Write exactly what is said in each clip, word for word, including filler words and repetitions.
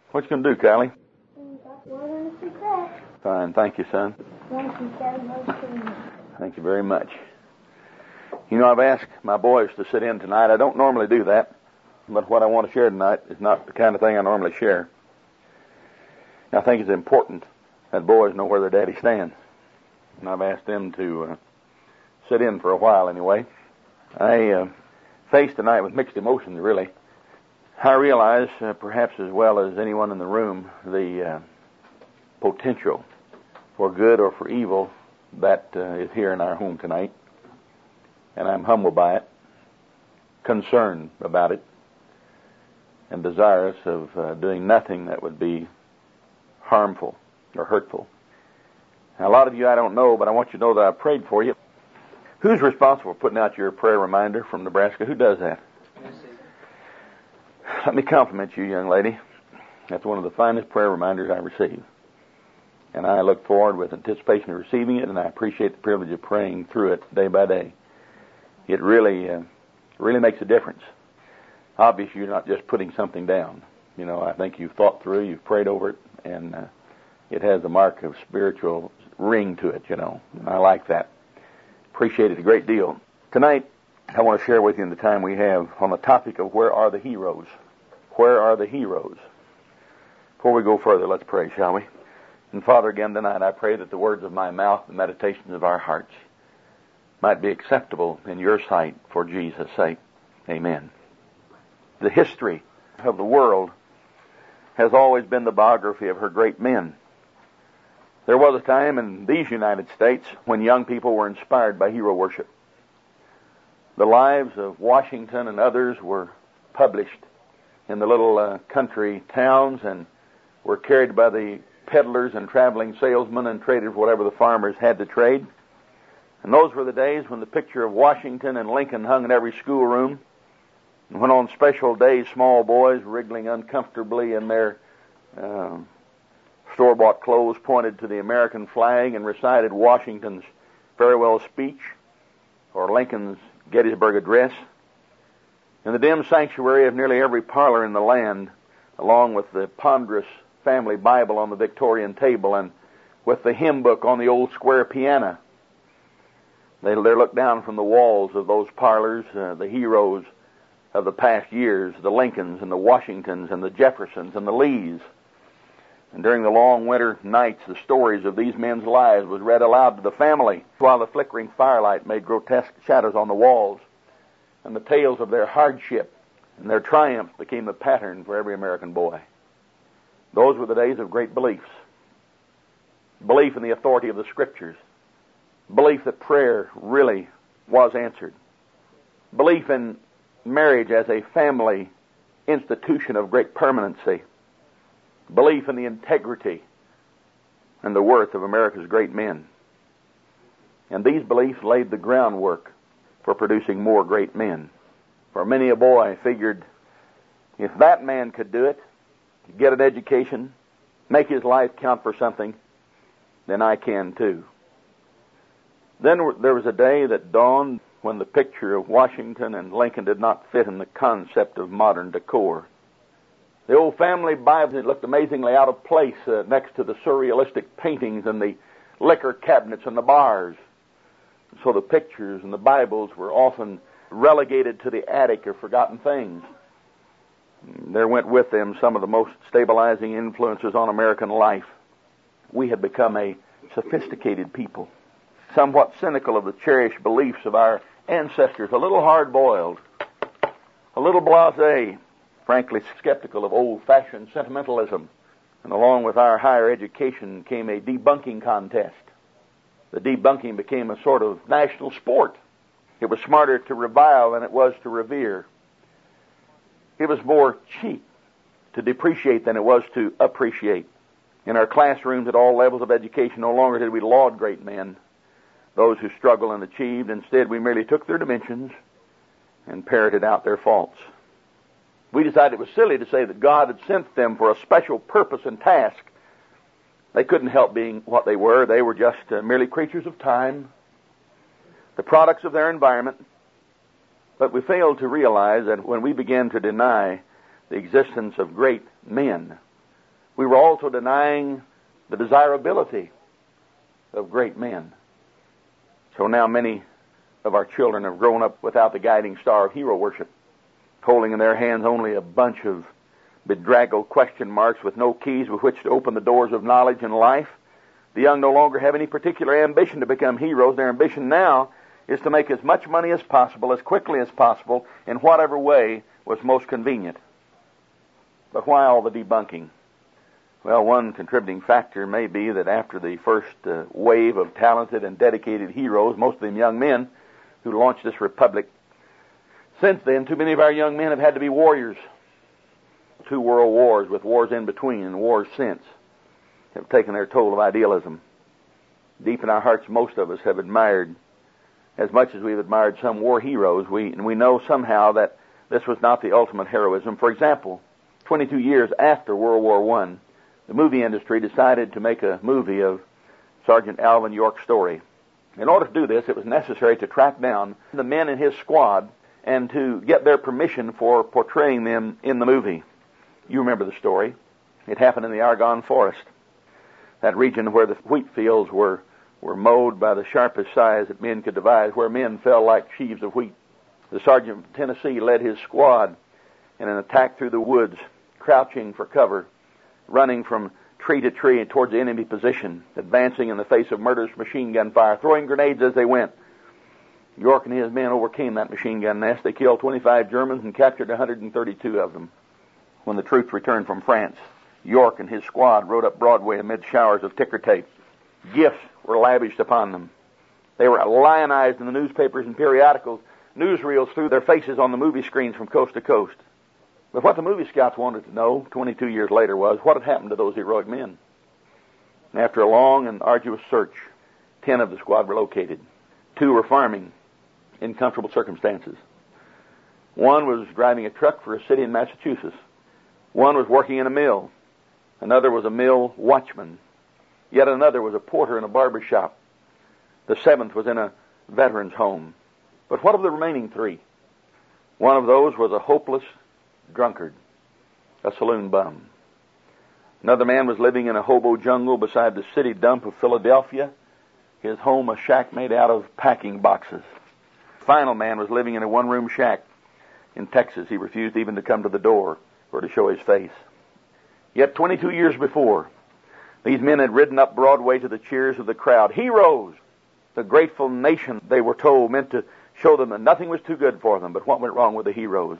What you going to do, Callie? Water in a secret. Fine. Thank you, son. Thank you very much. Thank you very much. You know, I've asked my boys to sit in tonight. I don't normally do that, but what I want to share tonight is not the kind of thing I normally share. I think it's important that boys know where their daddy stands, and I've asked them to uh, sit in for a while anyway. I uh, face tonight with mixed emotions, really. I realize, uh, perhaps as well as anyone in the room, the uh, potential for good or for evil that uh, is here in our home tonight. And I'm humbled by it, concerned about it, and desirous of uh, doing nothing that would be harmful or hurtful. Now, a lot of you I don't know, but I want you to know that I prayed for you. Who's responsible for putting out your prayer reminder from Nebraska? Who does that? Let me compliment you, young lady. That's one of the finest prayer reminders I receive. And I look forward with anticipation of receiving it, and I appreciate the privilege of praying through it day by day. It really, uh, really makes a difference. Obviously, you're not just putting something down. You know, I think you've thought through, you've prayed over it, and uh, it has a mark of spiritual ring to it, you know. And I like that. Appreciate it a great deal. Tonight, I want to share with you in the time we have on the topic of where are the heroes? Where are the heroes? Before we go further, let's pray, shall we? And Father, again tonight, I pray that the words of my mouth, the meditations of our hearts, might be acceptable in your sight for Jesus' sake. Amen. The history of the world has always been the biography of her great men. There was a time in these United States when young people were inspired by hero worship. The lives of Washington and others were published in the little uh, country towns and were carried by the peddlers and traveling salesmen and traded for whatever the farmers had to trade. And those were the days when the picture of Washington and Lincoln hung in every schoolroom, and when on special days small boys wriggling uncomfortably in their uh, store-bought clothes pointed to the American flag and recited Washington's farewell speech or Lincoln's Gettysburg Address. In the dim sanctuary of nearly every parlor in the land, along with the ponderous family Bible on the Victorian table and with the hymn book on the old square piano, they, they looked down from the walls of those parlors, uh, the heroes of the past years, the Lincolns and the Washingtons and the Jeffersons and the Lees. And during the long winter nights, the stories of these men's lives was read aloud to the family, while the flickering firelight made grotesque shadows on the walls, and the tales of their hardship and their triumphs became the pattern for every American boy. Those were the days of great beliefs. Belief in the authority of the Scriptures. Belief that prayer really was answered. Belief in marriage as a family institution of great permanency. Belief in the integrity and the worth of America's great men. And these beliefs laid the groundwork for producing more great men. For many a boy figured, if that man could do it, get an education, make his life count for something, then I can too. Then there was a day that dawned when the picture of Washington and Lincoln did not fit in the concept of modern decor. The old family Bible looked amazingly out of place uh, next to the surrealistic paintings and the liquor cabinets and the bars. So the pictures and the Bibles were often relegated to the attic of forgotten things. There went with them some of the most stabilizing influences on American life. We had become a sophisticated people, somewhat cynical of the cherished beliefs of our ancestors, a little hard-boiled, a little blasé, frankly skeptical of old-fashioned sentimentalism. And along with our higher education came a debunking contest. The debunking became a sort of national sport. It was smarter to revile than it was to revere. It was more cheap to depreciate than it was to appreciate. In our classrooms at all levels of education, no longer did we laud great men, those who struggled and achieved. Instead, we merely took their dimensions and parroted out their faults. We decided it was silly to say that God had sent them for a special purpose and task. They couldn't help being what they were. They were just uh, merely creatures of time, the products of their environment. But we failed to realize that when we began to deny the existence of great men, also denying the desirability of great men. So now many of our children have grown up without the guiding star of hero worship, holding in their hands only a bunch of bedraggled question marks with no keys with which to open the doors of knowledge and life. The young no longer have any particular ambition to become heroes. Their ambition now is to make as much money as possible, as quickly as possible, in whatever way was most convenient. But why all the debunking? Well, one contributing factor may be that after the first uh, wave of talented and dedicated heroes, most of them young men who launched this republic, since then, too many of our young men have had to be warriors. Two world wars with wars in between and wars since have taken their toll of idealism. Deep in our hearts, most of us have admired, as much as we've admired some war heroes, we, and we know somehow that this was not the ultimate heroism. For example, twenty-two years after World War One, the movie industry decided to make a movie of Sergeant Alvin York's story. In order to do this, it was necessary to track down the men in his squad and to get their permission for portraying them in the movie. You remember the story. It happened in the Argonne Forest, that region where the wheat fields were, were mowed by the sharpest size that men could devise, where men fell like sheaves of wheat. The sergeant of Tennessee led his squad in an attack through the woods, crouching for cover, running from tree to tree towards the enemy position, advancing in the face of murderous machine gun fire, throwing grenades as they went. York and his men overcame that machine gun nest. They killed twenty-five Germans and captured one hundred thirty-two of them. When the troops returned from France, York and his squad rode up Broadway amid showers of ticker tape. Gifts were lavished upon them. They were lionized in the newspapers and periodicals. Newsreels threw their faces on the movie screens from coast to coast. But what the movie scouts wanted to know twenty-two years later was what had happened to those heroic men. And after a long and arduous search, ten of the squad were located. Two were farming in comfortable circumstances. One was driving a truck for a city in Massachusetts. One was working in a mill. Another was a mill watchman. Yet another was a porter in a barber shop. The seventh was in a veteran's home. But what of the remaining three? One of those was a hopeless drunkard, a saloon bum. Another man was living in a hobo jungle beside the city dump of Philadelphia, his home a shack made out of packing boxes. The final man was living in a one-room shack in Texas. He refused even to come to the door or to show his face. Yet twenty-two years before, these men had ridden up Broadway to the cheers of the crowd. Heroes! The grateful nation, they were told, meant to show them that nothing was too good for them. But what went wrong with the heroes?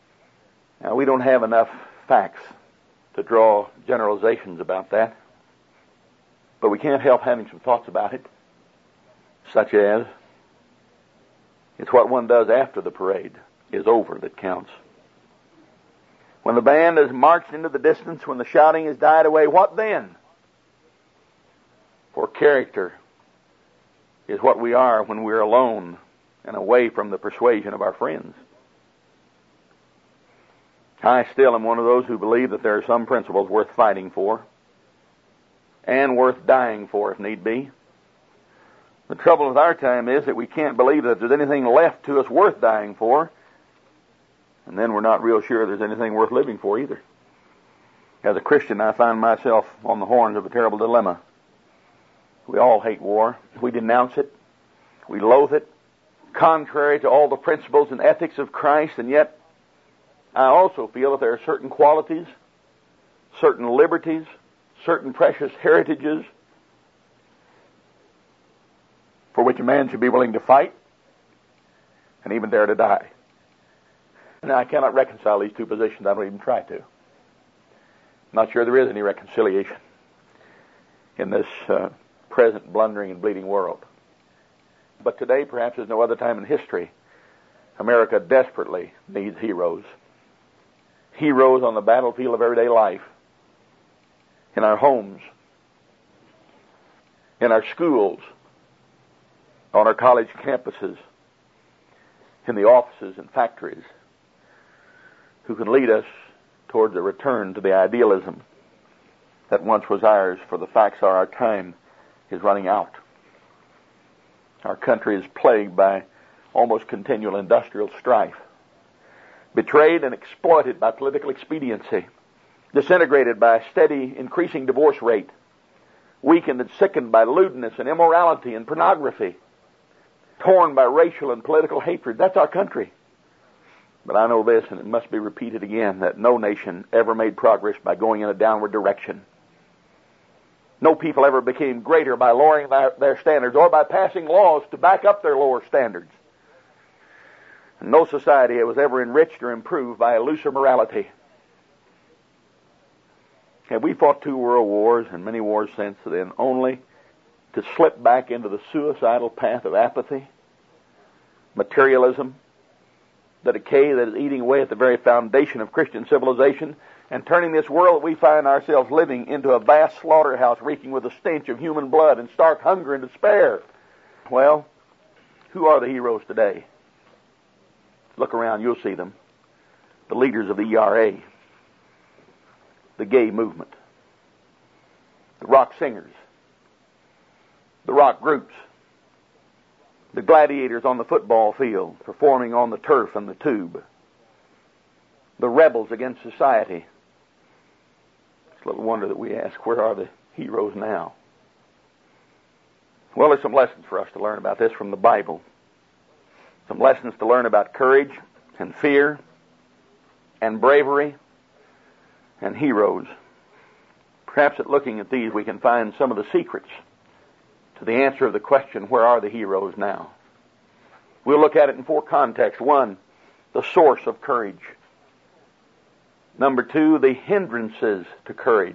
Now, we don't have enough facts to draw generalizations about that, but we can't help having some thoughts about it, such as, it's what one does after the parade is over that counts. When the band has marched into the distance, when the shouting has died away, what then? For character is what we are when we're alone and away from the persuasion of our friends. I still am one of those who believe that there are some principles worth fighting for and worth dying for if need be. The trouble with our time is that we can't believe that there's anything left to us worth dying for, and then we're not real sure there's anything worth living for either. As a Christian, I find myself on the horns of a terrible dilemma. We all hate war. We denounce it. We loathe it, contrary to all the principles and ethics of Christ, and yet I also feel that there are certain qualities, certain liberties, certain precious heritages for which a man should be willing to fight and even dare to die. Now, I cannot reconcile these two positions. I don't even try to. I'm not sure there is any reconciliation in this uh, present blundering and bleeding world. But today, perhaps as no other time in history, America desperately needs heroes. Heroes on the battlefield of everyday life, in our homes, in our schools, on our college campuses, in the offices and factories, who can lead us towards a return to the idealism that once was ours, for the facts are our time is running out. Our country is plagued by almost continual industrial strife, betrayed and exploited by political expediency, disintegrated by a steady increasing divorce rate, weakened and sickened by lewdness and immorality and pornography, torn by racial and political hatred. That's our country. But I know this, and it must be repeated again, that no nation ever made progress by going in a downward direction. No people ever became greater by lowering their, their standards or by passing laws to back up their lower standards. And no society was ever enriched or improved by a looser morality. And we fought two world wars and many wars since then only to slip back into the suicidal path of apathy, materialism, the decay that is eating away at the very foundation of Christian civilization, and turning this world that we find ourselves living into a vast slaughterhouse reeking with the stench of human blood and stark hunger and despair. Well, who are the heroes today? Look around, you'll see them. The leaders of the E R A, the gay movement, the rock singers, the rock groups, the gladiators on the football field performing on the turf and the tube, the rebels against society. It's little wonder that we ask, where are the heroes now? Well, there's some lessons for us to learn about this from the Bible. Some lessons to learn about courage and fear and bravery and heroes. Perhaps at looking at these we can find some of the secrets to the answer of the question, where are the heroes now? We'll look at it in four contexts. One, the source of courage. Number two, the hindrances to courage.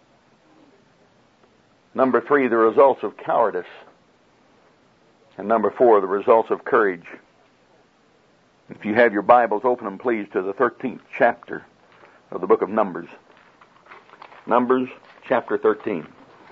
Number three, the results of cowardice. And number four, the results of courage. If you have your Bibles, open them please to the thirteenth chapter of the book of Numbers. Numbers chapter thirteen.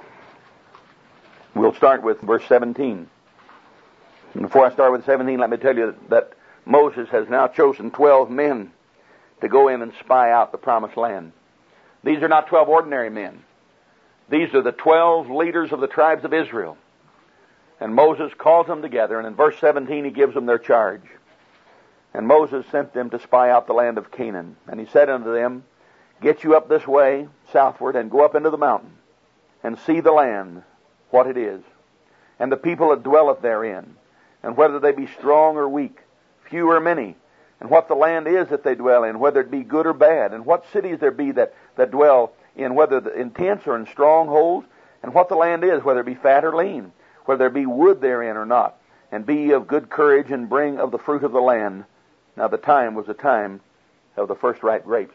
We'll start with verse seventeen. And before I start with seventeen, let me tell you that Moses has now chosen twelve men to go in and spy out the promised land. These are not twelve ordinary men. These are the twelve leaders of the tribes of Israel. And Moses calls them together, and in verse seventeen he gives them their charge. And Moses sent them to spy out the land of Canaan. And he said unto them, get you up this way, southward, and go up into the mountain, and see the land, what it is, and the people that dwelleth therein, and whether they be strong or weak, few or many, and what the land is that they dwell in, whether it be good or bad, and what cities there be that, that dwell in, whether in tents or in strongholds, and what the land is, whether it be fat or lean, whether there be wood therein or not, and be of good courage, and bring of the fruit of the land. Now the time was the time of the first ripe grapes.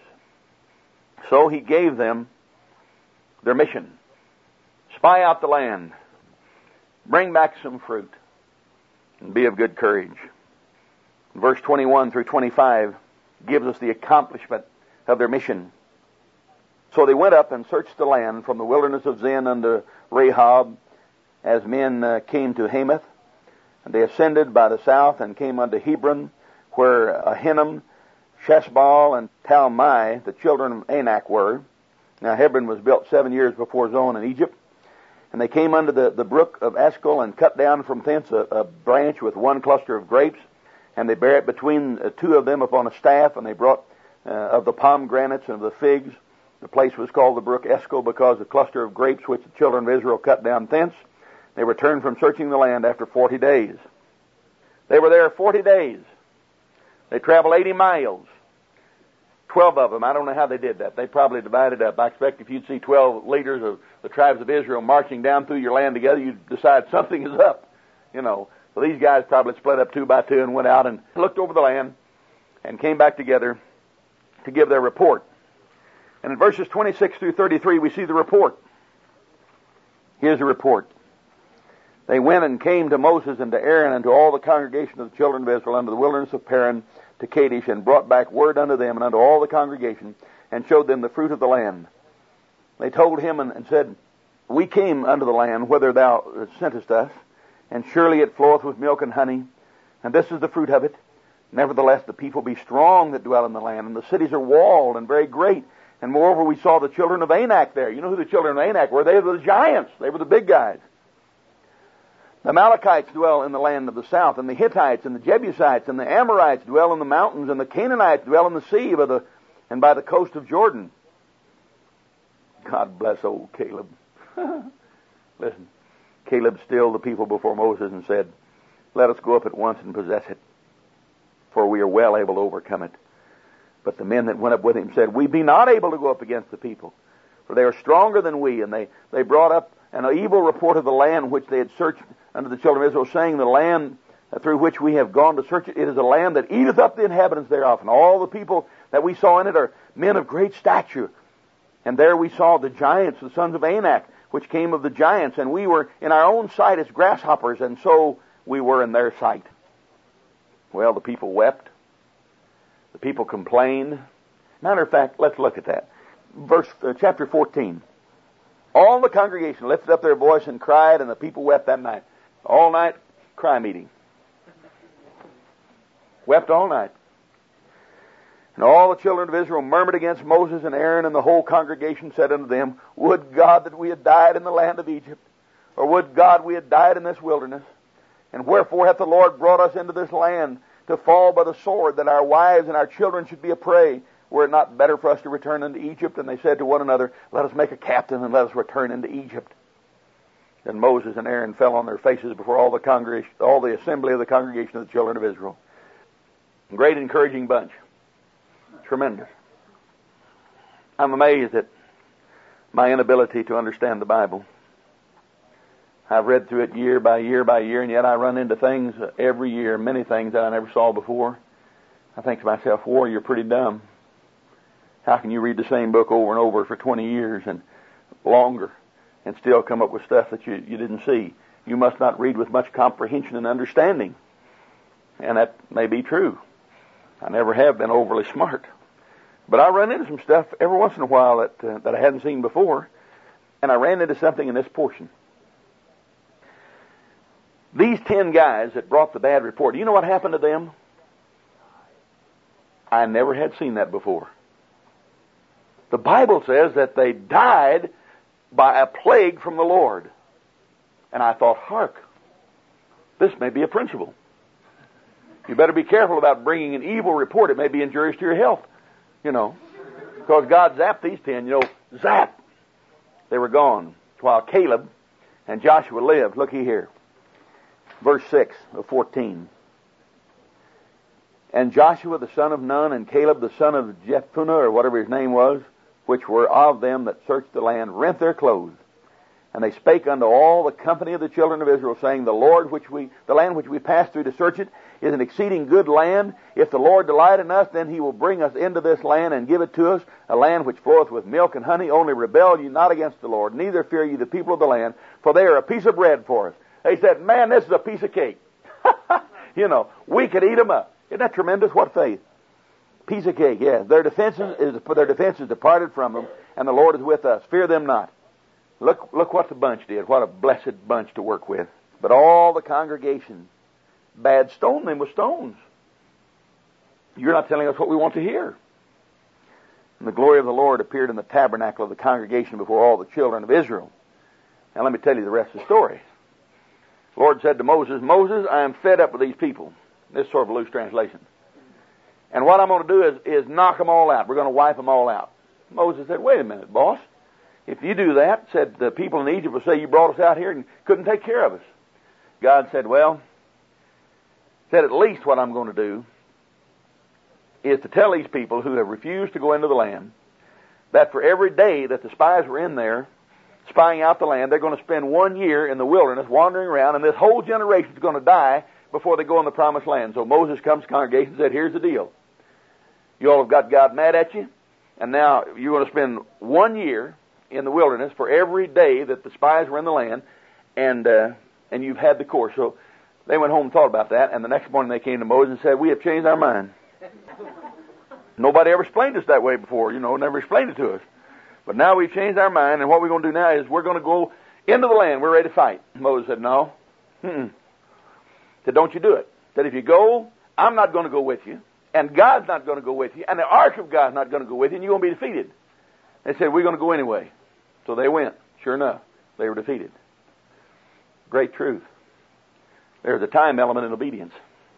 So he gave them their mission. Spy out the land, bring back some fruit, and be of good courage. Verse twenty-one through twenty-five gives us the accomplishment of their mission. So they went up and searched the land from the wilderness of Zin unto Rehob, as men uh, came to Hamath. And they ascended by the south and came unto Hebron, where Ahinoam, Sheshbaal, and Talmai, the children of Anak, were. Now Hebron was built seven years before Zoan in Egypt. And they came unto the, the brook of Eshcol, and cut down from thence a, a branch with one cluster of grapes. And they bare it between uh, two of them upon a staff, and they brought uh, of the pomegranates and of the figs. The place was called the brook Eshcol, because the cluster of grapes which the children of Israel cut down thence. They returned from searching the land after forty days. They were there forty days. They traveled eighty miles. Twelve of them, I don't know how they did that. They probably divided up. I expect if you'd see twelve leaders of the tribes of Israel marching down through your land together, you'd decide something is up. You know, so these guys probably split up two by two and went out and looked over the land and came back together to give their report. And in verses twenty-six through thirty-three, we see the report. Here's the report. They went and came to Moses and to Aaron and to all the congregation of the children of Israel unto the wilderness of Paran to Kadesh, and brought back word unto them and unto all the congregation, and showed them the fruit of the land. They told him and, and said, we came unto the land whither thou sentest us, and surely it floweth with milk and honey, and this is the fruit of it. Nevertheless the people be strong that dwell in the land, and the cities are walled and very great. And moreover we saw the children of Anak there. You know who the children of Anak were? They were the giants. They were the big guys. The Amalekites dwell in the land of the south, and the Hittites, and the Jebusites, and the Amorites dwell in the mountains, and the Canaanites dwell in the sea by the, and by the coast of Jordan. God bless old Caleb. Listen, Caleb stilled the people before Moses and said, let us go up at once and possess it, for we are well able to overcome it. But the men that went up with him said, we be not able to go up against the people, for they are stronger than we. And they, they brought up an evil report of the land which they had searched unto the children of Israel, saying, the land through which we have gone to search it, it is a land that eateth up the inhabitants thereof. And all the people that we saw in it are men of great stature. And there we saw the giants, the sons of Anak, which came of the giants, and we were in our own sight as grasshoppers, and so we were in their sight. Well, the people wept. The people complained. Matter of fact, let's look at that. Verse, uh, chapter fourteen. All the congregation lifted up their voice and cried, and the people wept that night. All night, cry meeting. Wept all night. And all the children of Israel murmured against Moses and Aaron, and the whole congregation said unto them, would God that we had died in the land of Egypt, or would God we had died in this wilderness? And wherefore hath the Lord brought us into this land, to fall by the sword, that our wives and our children should be a prey? Were it not better for us to return into Egypt? And they said to one another, let us make a captain, and let us return into Egypt. Then Moses and Aaron fell on their faces before all the congregation, all the assembly of the congregation of the children of Israel. Great encouraging bunch. Tremendous. I'm amazed at my inability to understand the Bible. I've read through it year by year by year, and yet I run into things every year, many things that I never saw before. I think to myself, War, you're pretty dumb. How can you read the same book over and over for twenty years and longer and still come up with stuff that you, you didn't see? You must not read with much comprehension and understanding. And that may be true. I never have been overly smart. But I run into some stuff every once in a while that, uh, that I hadn't seen before. And I ran into something in this portion. These ten guys that brought the bad report, do you know what happened to them? I never had seen that before. The Bible says that they died by a plague from the Lord. And I thought, hark, this may be a principle. You better be careful about bringing an evil report. It may be injurious to your health, you know. Because God zapped these ten, you know, zap. They were gone. While Caleb and Joshua lived. Looky here. Verse six of fourteen. And Joshua the son of Nun and Caleb the son of Jephunneh, or whatever his name was, which were of them that searched the land, rent their clothes. And they spake unto all the company of the children of Israel, saying, The Lord which we, the land which we passed through to search it, is an exceeding good land. If the Lord delight in us, then he will bring us into this land and give it to us, a land which floweth with milk and honey. Only rebel ye not against the Lord, neither fear ye the people of the land, for they are a piece of bread for us. They said, man, this is a piece of cake. You know, we could eat them up. Isn't that tremendous? What faith? Piece of cake, yeah. Their defenses is their defenses departed from them, and the Lord is with us. Fear them not. Look, look what the bunch did. What a blessed bunch to work with. But all the congregation bad stoned them with stones. You're not telling us what we want to hear. And the glory of the Lord appeared in the tabernacle of the congregation before all the children of Israel. Now let me tell you the rest of the story. The Lord said to Moses, Moses, I am fed up with these people. This is sort of a loose translation. And what I'm going to do is, is knock them all out. We're going to wipe them all out. Moses said, wait a minute, boss. If you do that, said the people in Egypt will say you brought us out here and couldn't take care of us. God said, well, said at least what I'm going to do is to tell these people who have refused to go into the land that for every day that the spies were in there spying out the land, they're going to spend one year in the wilderness wandering around, and this whole generation is going to die before they go in the promised land. So Moses comes to the congregation and said, here's the deal. You all have got God mad at you, and now you're going to spend one year in the wilderness for every day that the spies were in the land, and uh, and you've had the course. So they went home and thought about that, and the next morning they came to Moses and said, we have changed our mind. Nobody ever explained us that way before, you know, never explained it to us. But now we've changed our mind, and what we're going to do now is we're going to go into the land. We're ready to fight. Moses said, no. Mm-mm. Said, don't you do it. Said, if you go, I'm not going to go with you, and God's not going to go with you, and the ark of God's not going to go with you, and you're going to be defeated. They said, we're going to go anyway. So they went. Sure enough, they were defeated. Great truth. There's a time element in obedience.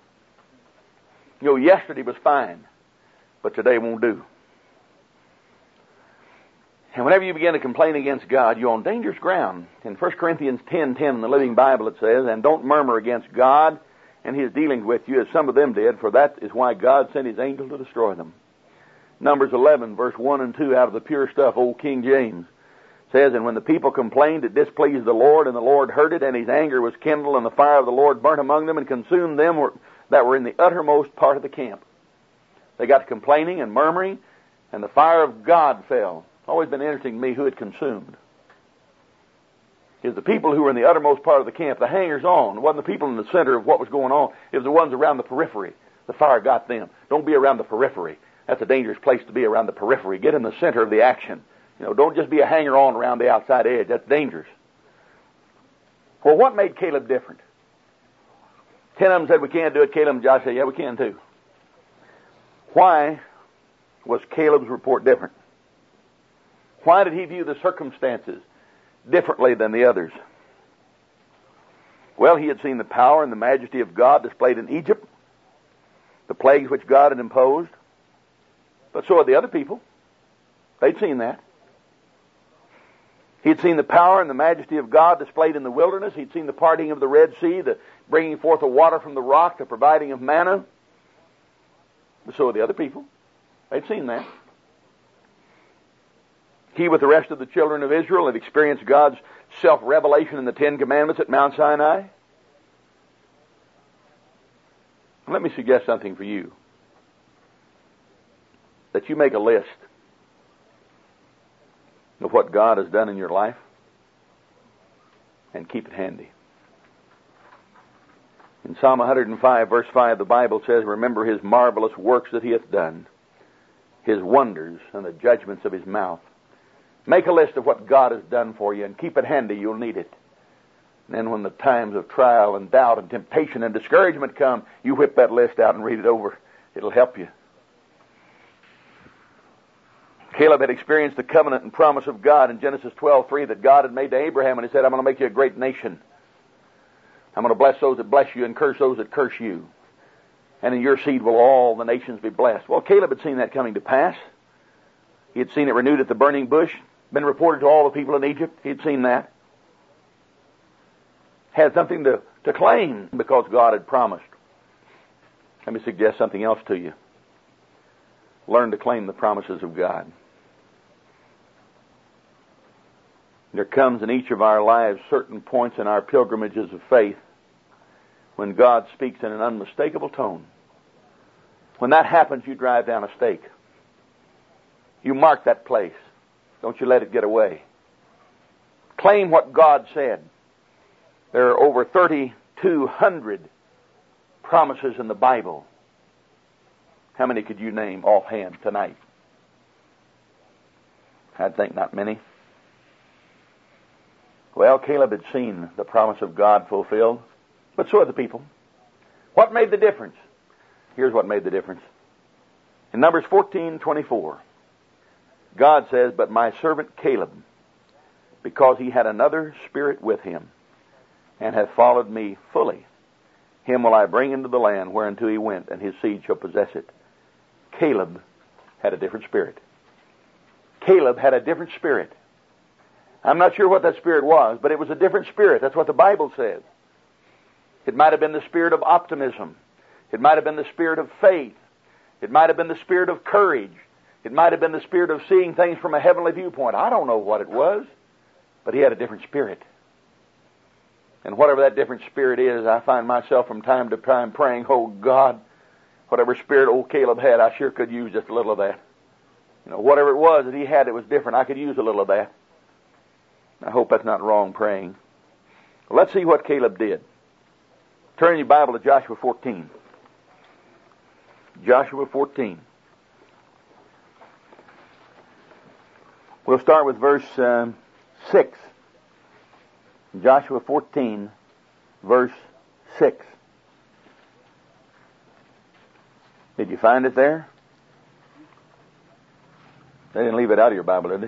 You know, yesterday was fine, but today won't do. And whenever you begin to complain against God, you're on dangerous ground. In First Corinthians ten ten in the Living Bible it says, and don't murmur against God and His dealings with you as some of them did, for that is why God sent His angel to destroy them. Numbers eleven, verse one and two out of the pure stuff, Old King James, says, and when the people complained, it displeased the Lord, and the Lord heard it, and His anger was kindled, and the fire of the Lord burnt among them and consumed them that were in the uttermost part of the camp. They got to complaining and murmuring, and the fire of God fell. It's always been interesting to me who it consumed. It was the people who were in the uttermost part of the camp, the hangers-on. It wasn't the people in the center of what was going on. It was the ones around the periphery. The fire got them. Don't be around the periphery. That's a dangerous place to be, around the periphery. Get in the center of the action. You know, don't just be a hanger-on around the outside edge. That's dangerous. Well, what made Caleb different? Ten of them said, we can't do it. Caleb and Joshua said, yeah, we can too. Why was Caleb's report different? Why did he view the circumstances differently than the others? Well, he had seen the power and the majesty of God displayed in Egypt, the plagues which God had imposed, but so had the other people. They'd seen that. He'd seen the power and the majesty of God displayed in the wilderness. He'd seen the parting of the Red Sea, the bringing forth of water from the rock, the providing of manna. But so had the other people. They'd seen that. He, with the rest of the children of Israel, had experienced God's self-revelation in the Ten Commandments at Mount Sinai. Let me suggest something for you. That you make a list of what God has done in your life and keep it handy. In Psalm one hundred five, verse five, the Bible says, remember His marvelous works that He hath done, His wonders and the judgments of His mouth. Make a list of what God has done for you and keep it handy. You'll need it. And then when the times of trial and doubt and temptation and discouragement come, you whip that list out and read it over. It'll help you. Caleb had experienced the covenant and promise of God in Genesis twelve three that God had made to Abraham, and He said, I'm going to make you a great nation. I'm going to bless those that bless you and curse those that curse you. And in your seed will all the nations be blessed. Well, Caleb had seen that coming to pass. He had seen it renewed at the burning bush, been reported to all the people in Egypt. He had seen that. Had something to, to claim because God had promised. Let me suggest something else to you. Learn to claim the promises of God. There comes in each of our lives certain points in our pilgrimages of faith when God speaks in an unmistakable tone. When that happens, you drive down a stake. You mark that place. Don't you let it get away. Claim what God said. There are over thirty-two hundred promises in the Bible. How many could you name offhand tonight? I'd think not many. Well, Caleb had seen the promise of God fulfilled, but so had the people. What made the difference? Here's what made the difference. In Numbers fourteen twenty-four, God says, but my servant Caleb, because he had another spirit with him, and hath followed me fully, him will I bring into the land whereunto he went, and his seed shall possess it. Caleb had a different spirit. Caleb had a different spirit. I'm not sure what that spirit was, but it was a different spirit. That's what the Bible says. It might have been the spirit of optimism. It might have been the spirit of faith. It might have been the spirit of courage. It might have been the spirit of seeing things from a heavenly viewpoint. I don't know what it was, but he had a different spirit. And whatever that different spirit is, I find myself from time to time praying, oh God, whatever spirit old Caleb had, I sure could use just a little of that. You know, whatever it was that he had that was different, I could use a little of that. I hope that's not wrong praying. Well, let's see what Caleb did. Turn your Bible to Joshua fourteen. Joshua fourteen. We'll start with verse um, six. Joshua fourteen, verse six. Did you find it there? They didn't leave it out of your Bible, did they?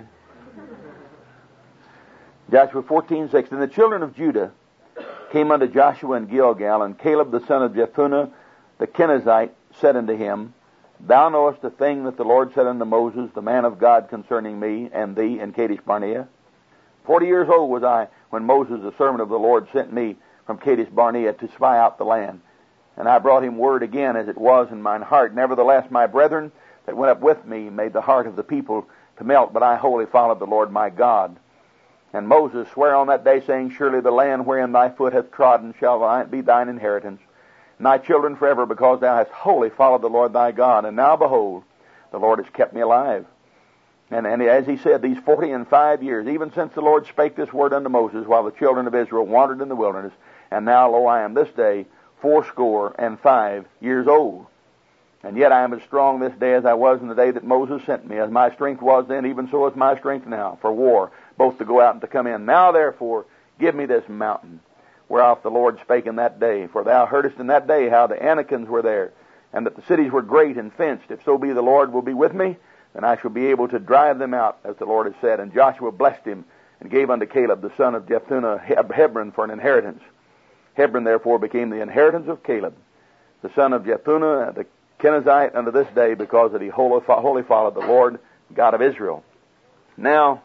Joshua fourteen six. And the children of Judah came unto Joshua in Gilgal, and Caleb the son of Jephunneh the Kenizzite said unto him, Thou knowest the thing that the Lord said unto Moses, the man of God, concerning me and thee in Kadesh Barnea. Forty years old was I when Moses, the servant of the Lord, sent me from Kadesh Barnea to spy out the land. And I brought him word again as it was in mine heart. Nevertheless, my brethren that went up with me made the heart of the people to melt, but I wholly followed the Lord my God. And Moses sware on that day, saying, Surely the land wherein thy foot hath trodden shall be thine inheritance, and thy children forever, because thou hast wholly followed the Lord thy God. And now, behold, the Lord has kept me alive. And, and as he said, these forty and five years, even since the Lord spake this word unto Moses, while the children of Israel wandered in the wilderness, and now, lo, I am this day fourscore and five years old. And yet I am as strong this day as I was in the day that Moses sent me. As my strength was then, even so is my strength now, for war, both to go out and to come in. Now, therefore, give me this mountain, whereof the Lord spake in that day. For thou heardest in that day how the Anakims were there, and that the cities were great and fenced. If so be the Lord will be with me, then I shall be able to drive them out, as the Lord has said. And Joshua blessed him, and gave unto Caleb the son of Jephunneh Hebron for an inheritance. Hebron therefore became the inheritance of Caleb, the son of Jephunneh, the Kenizzite, unto this day, because that he wholly followed the Lord God of Israel. Now,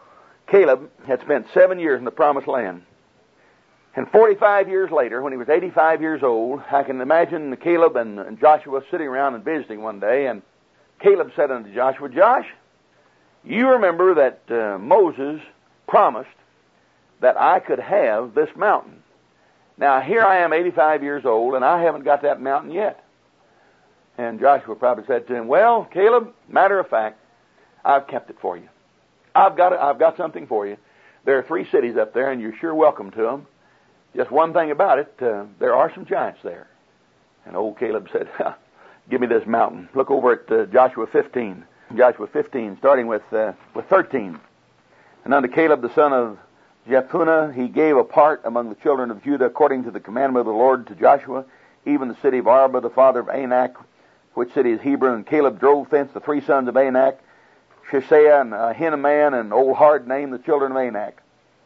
Caleb had spent seven years in the promised land. And forty-five years later, when he was eighty-five years old, I can imagine Caleb and, and Joshua sitting around and visiting one day, and Caleb said unto Joshua, Josh, you remember that uh, Moses promised that I could have this mountain. Now, here I am, eighty-five years old, and I haven't got that mountain yet. And Joshua probably said to him, well, Caleb, matter of fact, I've kept it for you. I've got it, I've got something for you. There are three cities up there, and you're sure welcome to them. Just one thing about it, uh, there are some giants there. And old Caleb said, give me this mountain. Look over at uh, Joshua fifteen. Joshua fifteen, starting with, uh, with thirteen. And unto Caleb the son of Jephunneh he gave a part among the children of Judah, according to the commandment of the Lord to Joshua, even the city of Arba, the father of Anak, which city is Hebron. And Caleb drove thence the three sons of Anak, Shishaiah and Ahinman, and old hard name, the children of Anak.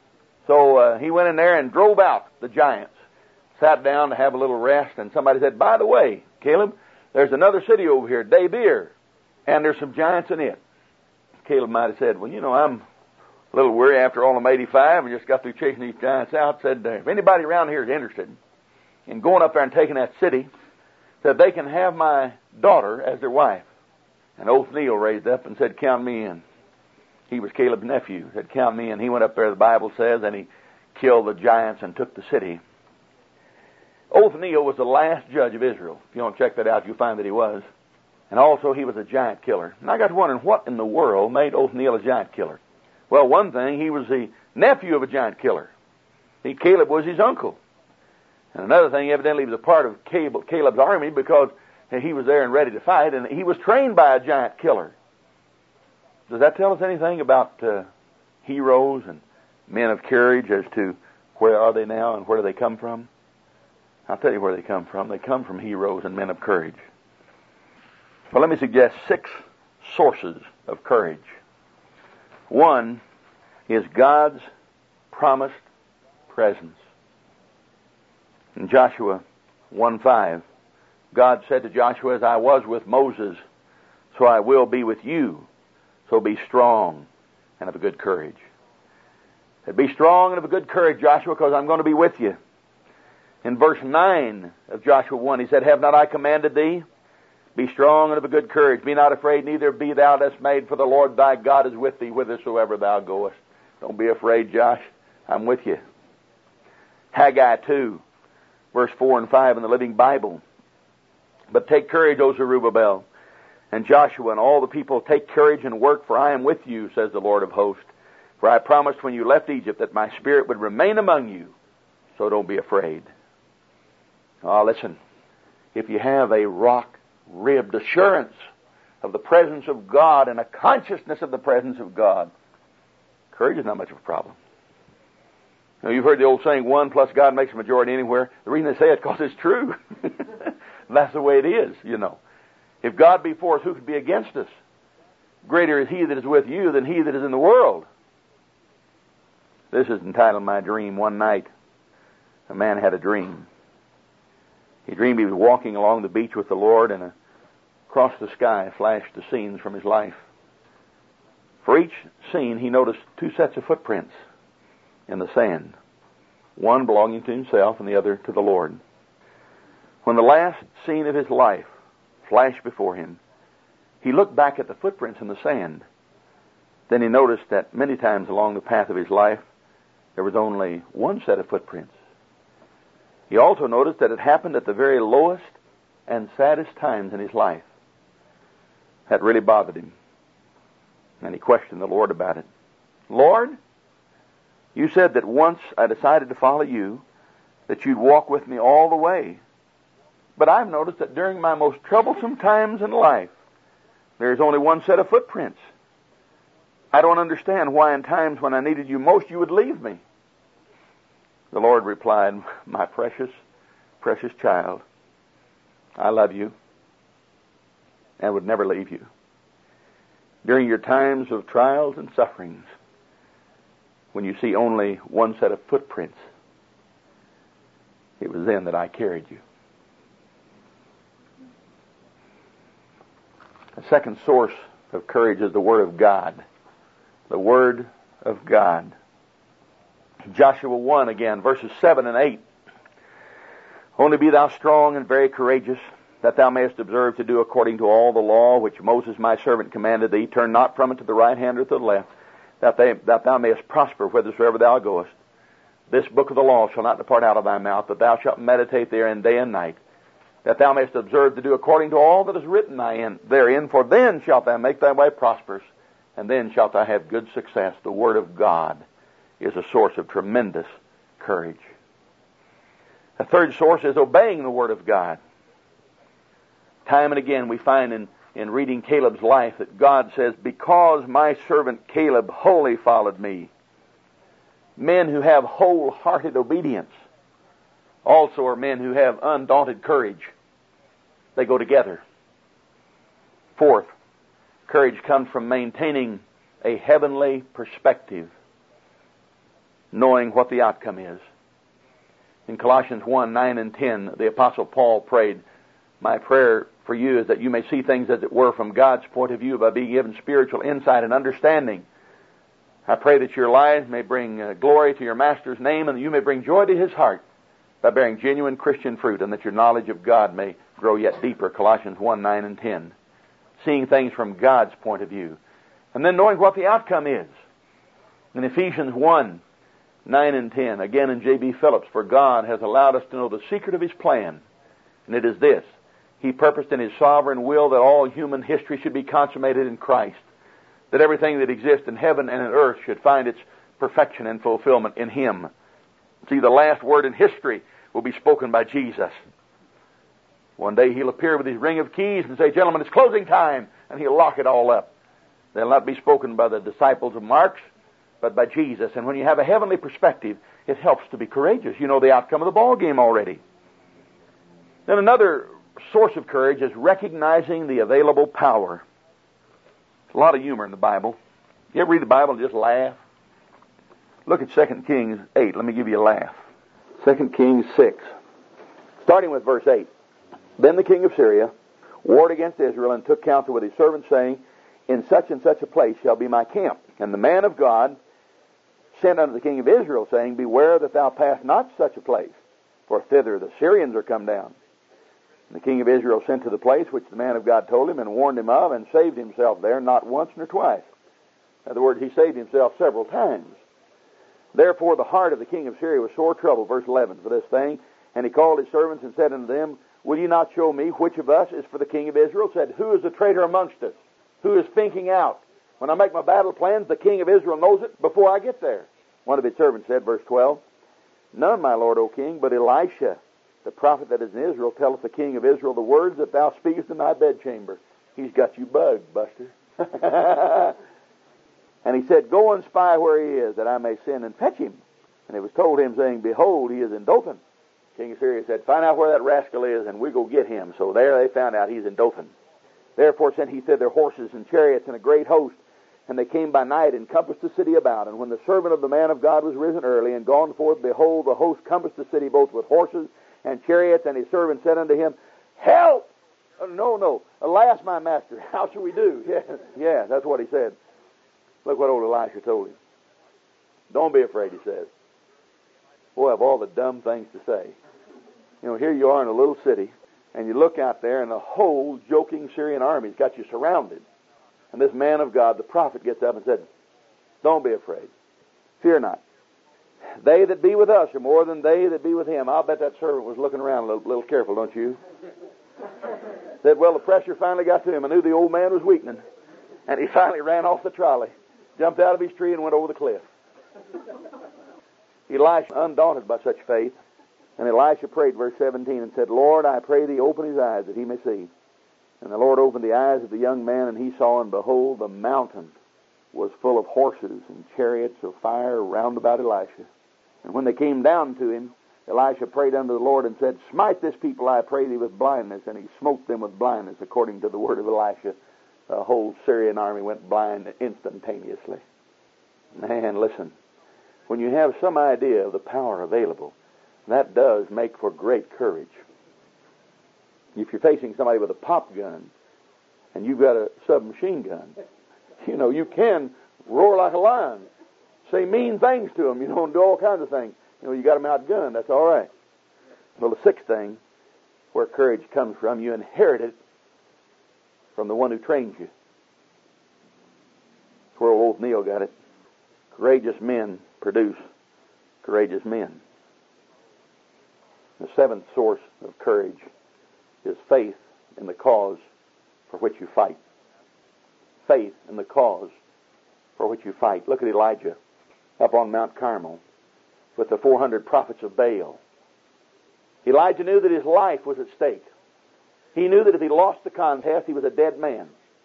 So uh, he went in there and drove out the giants, sat down to have a little rest, and somebody said, by the way, Caleb, there's another city over here, Debir, and there's some giants in it. Caleb might have said, well, you know, I'm a little weary after all I'm eighty-five and just got through chasing these giants out. Said, uh, if anybody around here is interested in going up there and taking that city, said they can have my daughter as their wife. And Othniel raised up and said, count me in. He was Caleb's nephew. Said, count me in. He went up there, the Bible says, and he killed the giants and took the city. Othniel was the last judge of Israel. If you want to check that out, you'll find that he was. And also he was a giant killer. And I got to wondering, what in the world made Othniel a giant killer? Well, one thing, he was the nephew of a giant killer. He, Caleb was his uncle. And another thing, evidently he was a part of Caleb's army because he was there and ready to fight, and he was trained by a giant killer. Does that tell us anything about uh, heroes and men of courage as to where are they now and where do they come from? I'll tell you where they come from. They come from heroes and men of courage. Well, let me suggest six sources of courage. One is God's promised presence. In Joshua one five, God said to Joshua, as I was with Moses, so I will be with you. So be strong and of a good courage. Said, be strong and of a good courage, Joshua, because I'm going to be with you. In verse nine of Joshua one, he said, have not I commanded thee? Be strong and of a good courage. Be not afraid, neither be thou dismayed, for the Lord thy God is with thee whithersoever thou goest. Don't be afraid, Josh. I'm with you. Haggai two, verse four and five in the Living Bible. But take courage, O Zerubbabel, and Joshua, and all the people, take courage and work, for I am with you, says the Lord of hosts. For I promised when you left Egypt that my Spirit would remain among you, so don't be afraid. Oh, listen, if you have a rock-ribbed assurance of the presence of God and a consciousness of the presence of God, courage is not much of a problem. Now, you've heard the old saying, one plus God makes a majority anywhere. The reason they say it is because it's true. That's the way it is, you know. If God be for us, who could be against us? Greater is He that is with you than he that is in the world. This is entitled My Dream. One night, a man had a dream. He dreamed he was walking along the beach with the Lord, and a across the sky flashed the scenes from his life. For each scene, he noticed two sets of footprints in the sand, one belonging to himself and the other to the Lord. When the last scene of his life flashed before him, he looked back at the footprints in the sand. Then he noticed that many times along the path of his life, there was only one set of footprints. He also noticed that it happened at the very lowest and saddest times in his life. That really bothered him. And he questioned the Lord about it. Lord, you said that once I decided to follow you, that you'd walk with me all the way. But I've noticed that during my most troublesome times in life, there's only one set of footprints. I don't understand why in times when I needed you most, you would leave me. The Lord replied, my precious, precious child, I love you and would never leave you. During your times of trials and sufferings, when you see only one set of footprints, it was then that I carried you. The second source of courage is the Word of God. The Word of God. Joshua one again, verses seven and eight. Only be thou strong and very courageous, that thou mayest observe to do according to all the law which Moses my servant commanded thee. Turn not from it to the right hand or to the left, that, they, that thou mayest prosper whithersoever thou goest. This book of the law shall not depart out of thy mouth, but thou shalt meditate therein day and night, that thou mayest observe to do according to all that is written therein. For then shalt thou make thy way prosperous, and then shalt thou have good success. The Word of God is a source of tremendous courage. A third source is obeying the Word of God. Time and again we find in, in reading Caleb's life that God says, because my servant Caleb wholly followed me. Men who have wholehearted obedience also are men who have undaunted courage. They go together. Fourth, courage comes from maintaining a heavenly perspective, knowing what the outcome is. In Colossians one, nine and ten, the Apostle Paul prayed, my prayer for you is that you may see things as it were from God's point of view by being given spiritual insight and understanding. I pray that your lives may bring uh, glory to your Master's name, and that you may bring joy to His heart by bearing genuine Christian fruit, and that your knowledge of God may grow yet deeper. Colossians one, nine and ten. Seeing things from God's point of view. And then knowing what the outcome is. In Ephesians one, nine and ten, again in J B Phillips, for God has allowed us to know the secret of His plan, and it is this: He purposed in His sovereign will that all human history should be consummated in Christ, that everything that exists in heaven and in earth should find its perfection and fulfillment in Him. See, the last word in history will be spoken by Jesus. One day He'll appear with His ring of keys and say, gentlemen, it's closing time, and He'll lock it all up. They'll not be spoken by the disciples of Marx, but by Jesus. And when you have a heavenly perspective, it helps to be courageous. You know the outcome of the ball game already. Then another source of courage is recognizing the available power. There's a lot of humor in the Bible. You ever read the Bible and just laugh? Look at Second Kings eight. Let me give you a laugh. Second Kings six. Starting with verse eight. Then the king of Syria warred against Israel and took counsel with his servants, saying, in such and such a place shall be my camp. And the man of God sent unto the king of Israel, saying, beware that thou pass not such a place, for thither the Syrians are come down. And the king of Israel sent to the place which the man of God told him, and warned him of, and saved himself there, not once nor twice. In other words, he saved himself several times. Therefore the heart of the king of Syria was sore troubled, verse eleven, for this thing. And he called his servants and said unto them, will you not show me which of us is for the king of Israel? Said, who is the traitor amongst us? Who is thinking out? When I make my battle plans, the king of Israel knows it before I get there. One of his servants said, verse twelve, none, my lord, O king, but Elisha, the prophet that is in Israel, telleth the king of Israel the words that thou speakest in thy bedchamber. He's got you bugged, Buster. And he said, go and spy where he is, that I may send and fetch him. And it was told him, saying, behold, he is in Dothan. King of Syria said, find out where that rascal is, and we go get him. So there they found out he's in Dothan. Therefore sent he thither horses and chariots and a great host. And they came by night and compassed the city about. And when the servant of the man of God was risen early and gone forth, behold, the host compassed the city both with horses and chariots. And his servant said unto him, help! Uh, no, no. Alas, my master, how shall we do? Yeah, yeah, that's what he said. Look what old Elisha told him. Don't be afraid, he says. Boy, of all the dumb things to say. You know, here you are in a little city, and you look out there, and the whole joking Syrian army's got you surrounded. And this man of God, the prophet, gets up and said, don't be afraid. Fear not. They that be with us are more than they that be with him. I'll bet that servant was looking around a little, little careful, don't you? Said, well, the pressure finally got to him. I knew the old man was weakening. And he finally ran off the trolley, jumped out of his tree, and went over the cliff. Elisha, undaunted by such faith, and Elisha prayed, verse seventeen, and said, Lord, I pray thee, open his eyes that he may see. And the Lord opened the eyes of the young man, and he saw, and behold, the mountain was full of horses and chariots of fire round about Elisha. And when they came down to him, Elisha prayed unto the Lord and said, smite this people, I pray thee, with blindness. And he smote them with blindness, according to the word of Elisha. The whole Syrian army went blind instantaneously. Man, listen. When you have some idea of the power available, that does make for great courage. If you're facing somebody with a pop gun and you've got a submachine gun, you know, you can roar like a lion, say mean things to them, you know, and do all kinds of things. You know, you got them outgunned, that's all right. Well, the sixth thing, where courage comes from, you inherit it from the one who trains you. That's where old Neil got it. Courageous men produce courageous men. The seventh source of courage is faith in the cause for which you fight. Faith in the cause for which you fight. Look at Elijah up on Mount Carmel with the four hundred prophets of Baal. Elijah knew that his life was at stake. He knew that if he lost the contest, he was a dead man.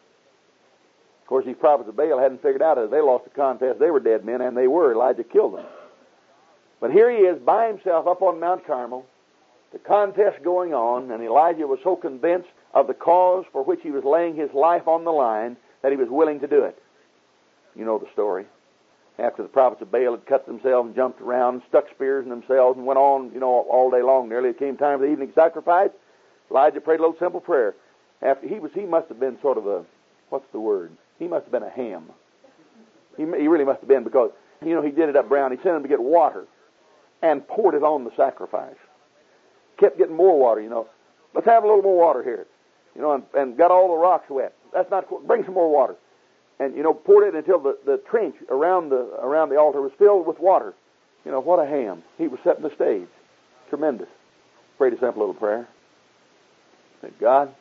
Of course, these prophets of Baal hadn't figured out that if they lost the contest, they were dead men, and they were. Elijah killed them. But here he is by himself up on Mount Carmel, the contest going on, and Elijah was so convinced of the cause for which he was laying his life on the line that he was willing to do it. You know the story. After the prophets of Baal had cut themselves and jumped around, stuck spears in themselves, and went on, you know, all day long nearly, it came time for the evening sacrifice. Elijah prayed a little simple prayer. After he was, he must have been sort of a, what's the word? He must have been a ham. He, he really must have been, because, you know, he did it up brown. He sent him to get water and poured it on the sacrifice. Kept getting more water, you know. Let's have a little more water here. You know, and, and got all the rocks wet. That's not cool. Bring some more water. And, you know, poured it until the, the trench around the around the altar was filled with water. You know, what a ham. He was setting the stage. Tremendous. Prayed a simple little prayer. Said, God,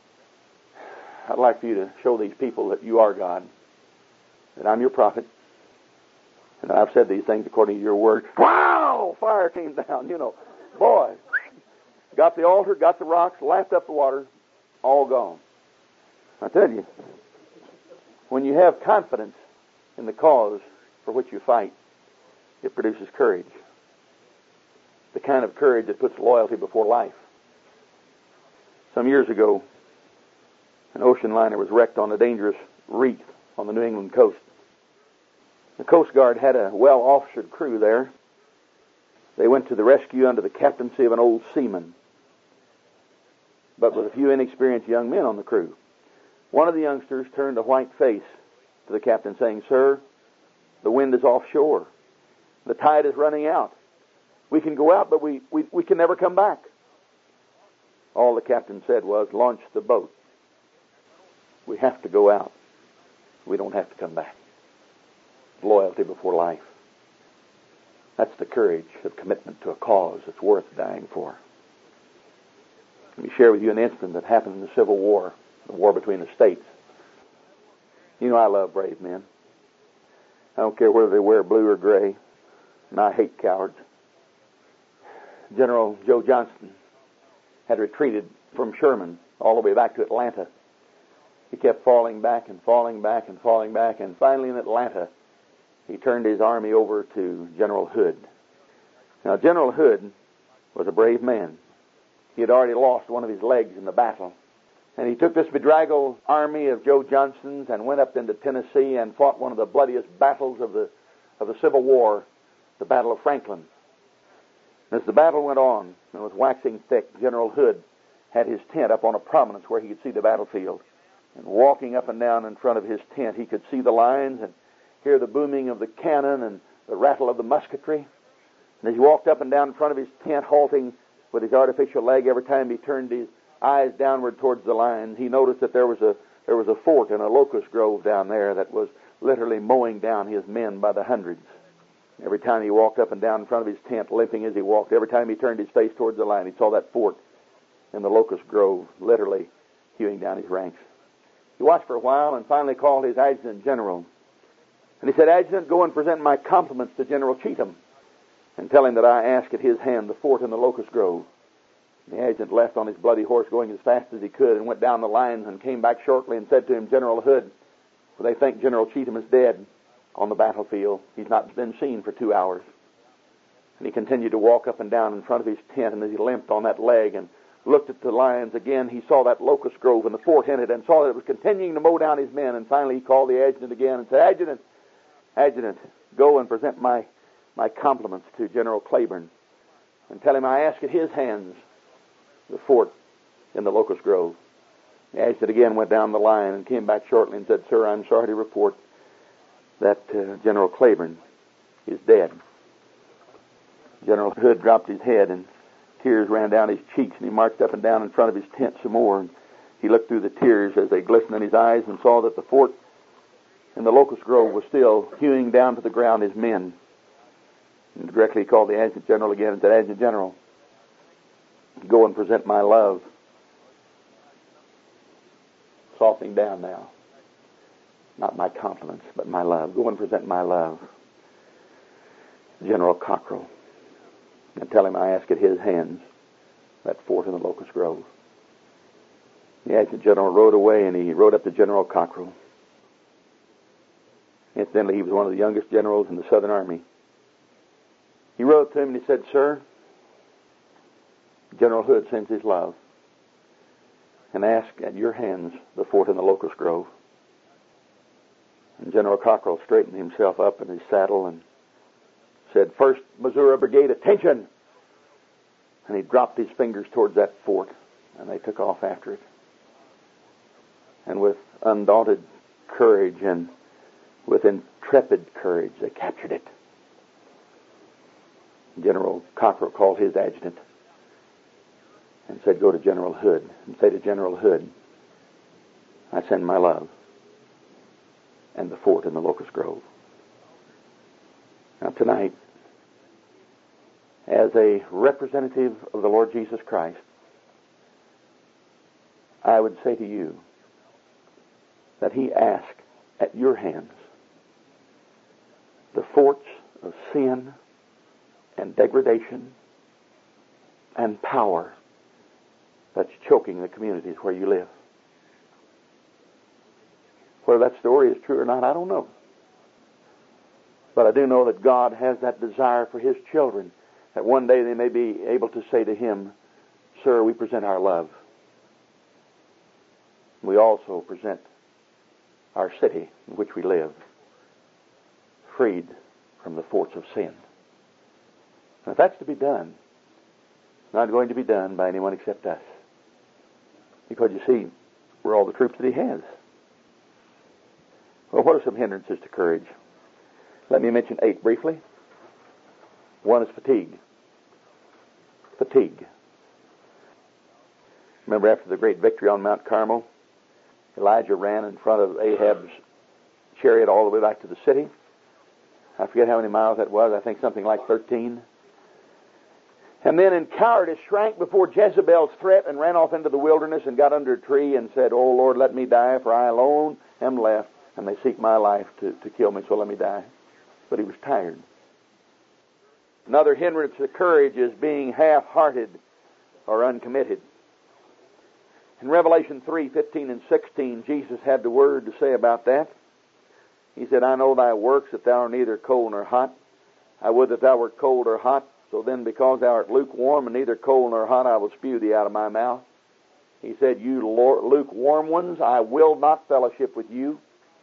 I'd like for you to show these people that you are God, that I'm your prophet, and that I've said these things according to your word. Wow! Fire came down, you know. Boy, got the altar, got the rocks, lapped up the water, all gone. I tell you, when you have confidence in the cause for which you fight, it produces courage. The kind of courage that puts loyalty before life. Some years ago, an ocean liner was wrecked on a dangerous reef on the New England coast. The Coast Guard had a well-officered crew there. They went to the rescue under the captaincy of an old seaman, but with a few inexperienced young men on the crew. One of the youngsters turned a white face to the captain saying, Sir, the wind is offshore. The tide is running out. We can go out, but we, we, we can never come back. All the captain said was, launch the boat. We have to go out. We don't have to come back. Loyalty before life. That's the courage of commitment to a cause that's worth dying for. Let me share with you an incident that happened in the Civil War, the war between the states. You know I love brave men. I don't care whether they wear blue or gray, and I hate cowards. General Joe Johnston had retreated from Sherman all the way back to Atlanta. He kept falling back and falling back and falling back, and finally in Atlanta, he turned his army over to General Hood. Now, General Hood was a brave man. He had already lost one of his legs in the battle. And he took this bedraggled army of Joe Johnston's and went up into Tennessee and fought one of the bloodiest battles of the of the Civil War, the Battle of Franklin. As the battle went on and was waxing thick, General Hood had his tent up on a prominence where he could see the battlefield. And walking up and down in front of his tent, he could see the lines and hear the booming of the cannon and the rattle of the musketry. And as he walked up and down in front of his tent, halting with his artificial leg every time he turned his eyes downward towards the lines, he noticed that there was a there was a fort in a locust grove down there that was literally mowing down his men by the hundreds. Every time he walked up and down in front of his tent, limping as he walked, every time he turned his face towards the line, he saw that fort in the locust grove literally hewing down his ranks. He watched for a while and finally called his adjutant general. And he said, "Adjutant, go and present my compliments to General Cheatham and tell him that I ask at his hand the fort in the locust grove." The adjutant left on his bloody horse going as fast as he could and went down the lines and came back shortly and said to him, "General Hood, well, they think General Cheatham is dead on the battlefield. He's not been seen for two hours." And he continued to walk up and down in front of his tent, and as he limped on that leg and looked at the lines again, he saw that locust grove and the fort in it and saw that it was continuing to mow down his men. And finally he called the adjutant again and said, "Adjutant, adjutant, go and present my, my compliments to General Claiborne and tell him I ask at his hands the fort in the locust grove." The adjutant again went down the line and came back shortly and said, "Sir, I'm sorry to report that uh, General Claiborne is dead." General Hood dropped his head and tears ran down his cheeks, and he marched up and down in front of his tent some more. And he looked through the tears as they glistened in his eyes and saw that the fort in the locust grove was still hewing down to the ground his men. And directly he called the adjutant general again and said, "Adjutant General, go and present my love." Softening down now. Not my compliments, but my love. Go and present my love. General Cockrell. And tell him I ask at his hands that fort in the locust grove. The adjutant general rode away, and he rode up to General Cockrell. Incidentally, he was one of the youngest generals in the Southern Army. He rode to him and he said, "Sir, General Hood sends his love and ask at your hands the fort in the locust grove." And General Cockrell straightened himself up in his saddle and said, "First Missouri Brigade, attention!" And he dropped his fingers towards that fort, and they took off after it. And with undaunted courage and with intrepid courage, they captured it. General Cockrell called his adjutant and said, "Go to General Hood and say to General Hood, I send my love and the fort in the locust grove." Now tonight, as a representative of the Lord Jesus Christ, I would say to you that He asked at your hands the forts of sin and degradation and power that's choking the communities where you live. Whether that story is true or not, I don't know. But I do know that God has that desire for His children, that one day they may be able to say to Him, "Sir, we present our love. We also present our city in which we live, freed from the forts of sin." Now, if that's to be done, it's not going to be done by anyone except us. Because, you see, we're all the troops that He has. Well, what are some hindrances to courage? Let me mention eight briefly. One is fatigue. Fatigue. Remember, after the great victory on Mount Carmel, Elijah ran in front of Ahab's chariot all the way back to the city. I forget how many miles that was. I think something like thirteen. And then in cowardice shrank before Jezebel's threat and ran off into the wilderness and got under a tree and said, "Oh, Lord, let me die, for I alone am left, and they seek my life to, to kill me, so let me die." But he was tired. Another hindrance to courage is being half-hearted or uncommitted. In Revelation three, fifteen and sixteen, Jesus had the word to say about that. He said, "I know thy works, that thou art neither cold nor hot. I would that thou wert cold or hot. So then, because thou art lukewarm and neither cold nor hot, I will spew thee out of my mouth." He said, "You lukewarm ones, I will not fellowship with you."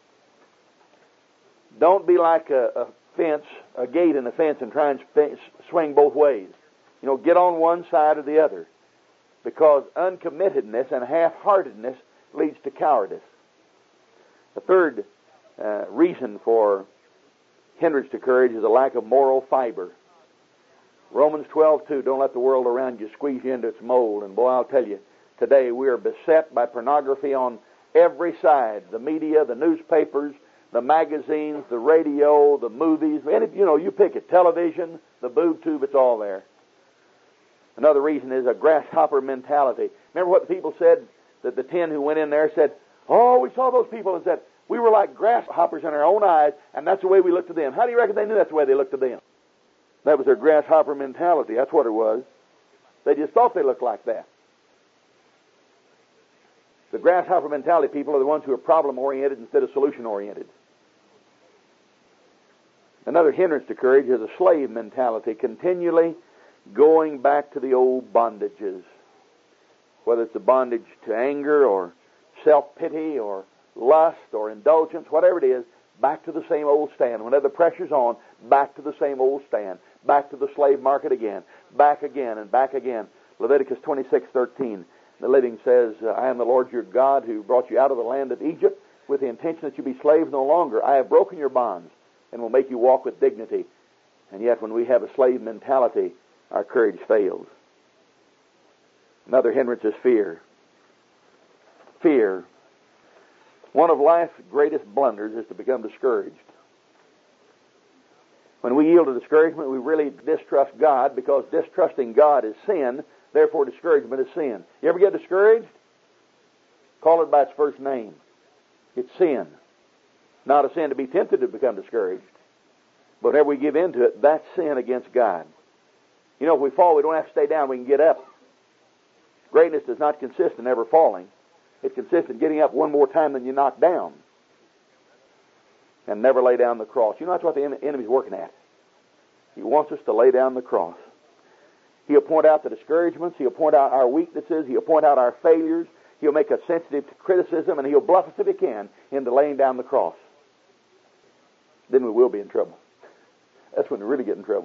Don't be like a, a fence, a gate in a fence, and try and sp- swing both ways. You know, get on one side or the other. because uncommittedness and half-heartedness leads to cowardice. The third uh, reason for hindrance to courage is a lack of moral fiber. Romans twelve two, don't let the world around you squeeze you into its mold. And boy, I'll tell you, today we are beset by pornography on every side. The media, the newspapers, the magazines, the radio, the movies, any, you know, you pick it. Television, the boob tube, it's all there. Another reason is a grasshopper mentality. Remember what the people said, that the ten who went in there said, oh, we saw those people and said, we were like grasshoppers in our own eyes, and that's the way we looked to them. How do you reckon they knew that's the way they looked to them? That was their grasshopper mentality. That's what it was. They just thought they looked like that. The grasshopper mentality people are the ones who are problem-oriented instead of solution-oriented. Another hindrance to courage is a slave mentality, continually going back to the old bondages. Whether it's a bondage to anger or self-pity or lust or indulgence, whatever it is, back to the same old stand. Whenever the pressure's on, back to the same old stand. Back to the slave market again. Back again and back again. Leviticus twenty-six thirteen. The Living says, I am the Lord your God who brought you out of the land of Egypt with the intention that you be slaves no longer. I have broken your bonds and will make you walk with dignity. And yet when we have a slave mentality, our courage fails. Another hindrance is fear. Fear. One of life's greatest blunders is to become discouraged. When we yield to discouragement, we really distrust God, because distrusting God is sin. Therefore, discouragement is sin. You ever get discouraged? Call it by its first name. It's sin. Not a sin to be tempted to become discouraged. But whenever we give in to it, that's sin against God. You know, if we fall, we don't have to stay down. We can get up. Greatness does not consist in ever falling. It consists in getting up one more time than you knock down. And never lay down the cross. You know, that's what the enemy's working at. He wants us to lay down the cross. He'll point out the discouragements. He'll point out our weaknesses. He'll point out our failures. He'll make us sensitive to criticism, and he'll bluff us if he can into laying down the cross. Then we will be in trouble. That's when we really get in trouble.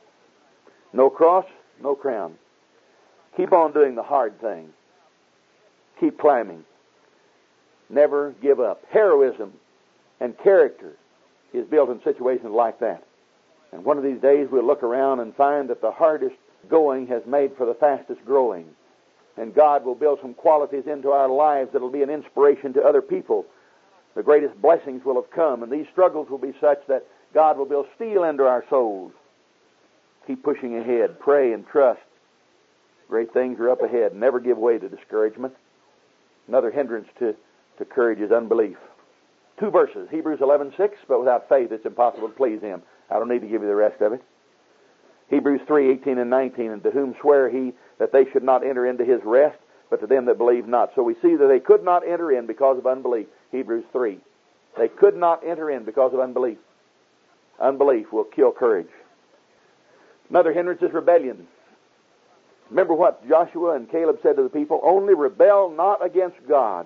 No cross, no crown. Keep on doing the hard thing. Keep climbing. Never give up. Heroism and character is built in situations like that. And one of these days we'll look around and find that the hardest going has made for the fastest growing. And God will build some qualities into our lives that will be an inspiration to other people. The greatest blessings will have come, and these struggles will be such that God will build steel into our souls. Keep pushing ahead. Pray and trust. Great things are up ahead. Never give way to discouragement. Another hindrance to, to courage is unbelief. Two verses. Hebrews eleven six, but without faith it's impossible to please Him. I don't need to give you the rest of it. Hebrews three eighteen and nineteen, and to whom sware He that they should not enter into His rest, but to them that believe not. So we see that they could not enter in because of unbelief. Hebrews three. They could not enter in because of unbelief. Unbelief will kill courage. Another hindrance is rebellion. Remember what Joshua and Caleb said to the people? Only rebel not against God.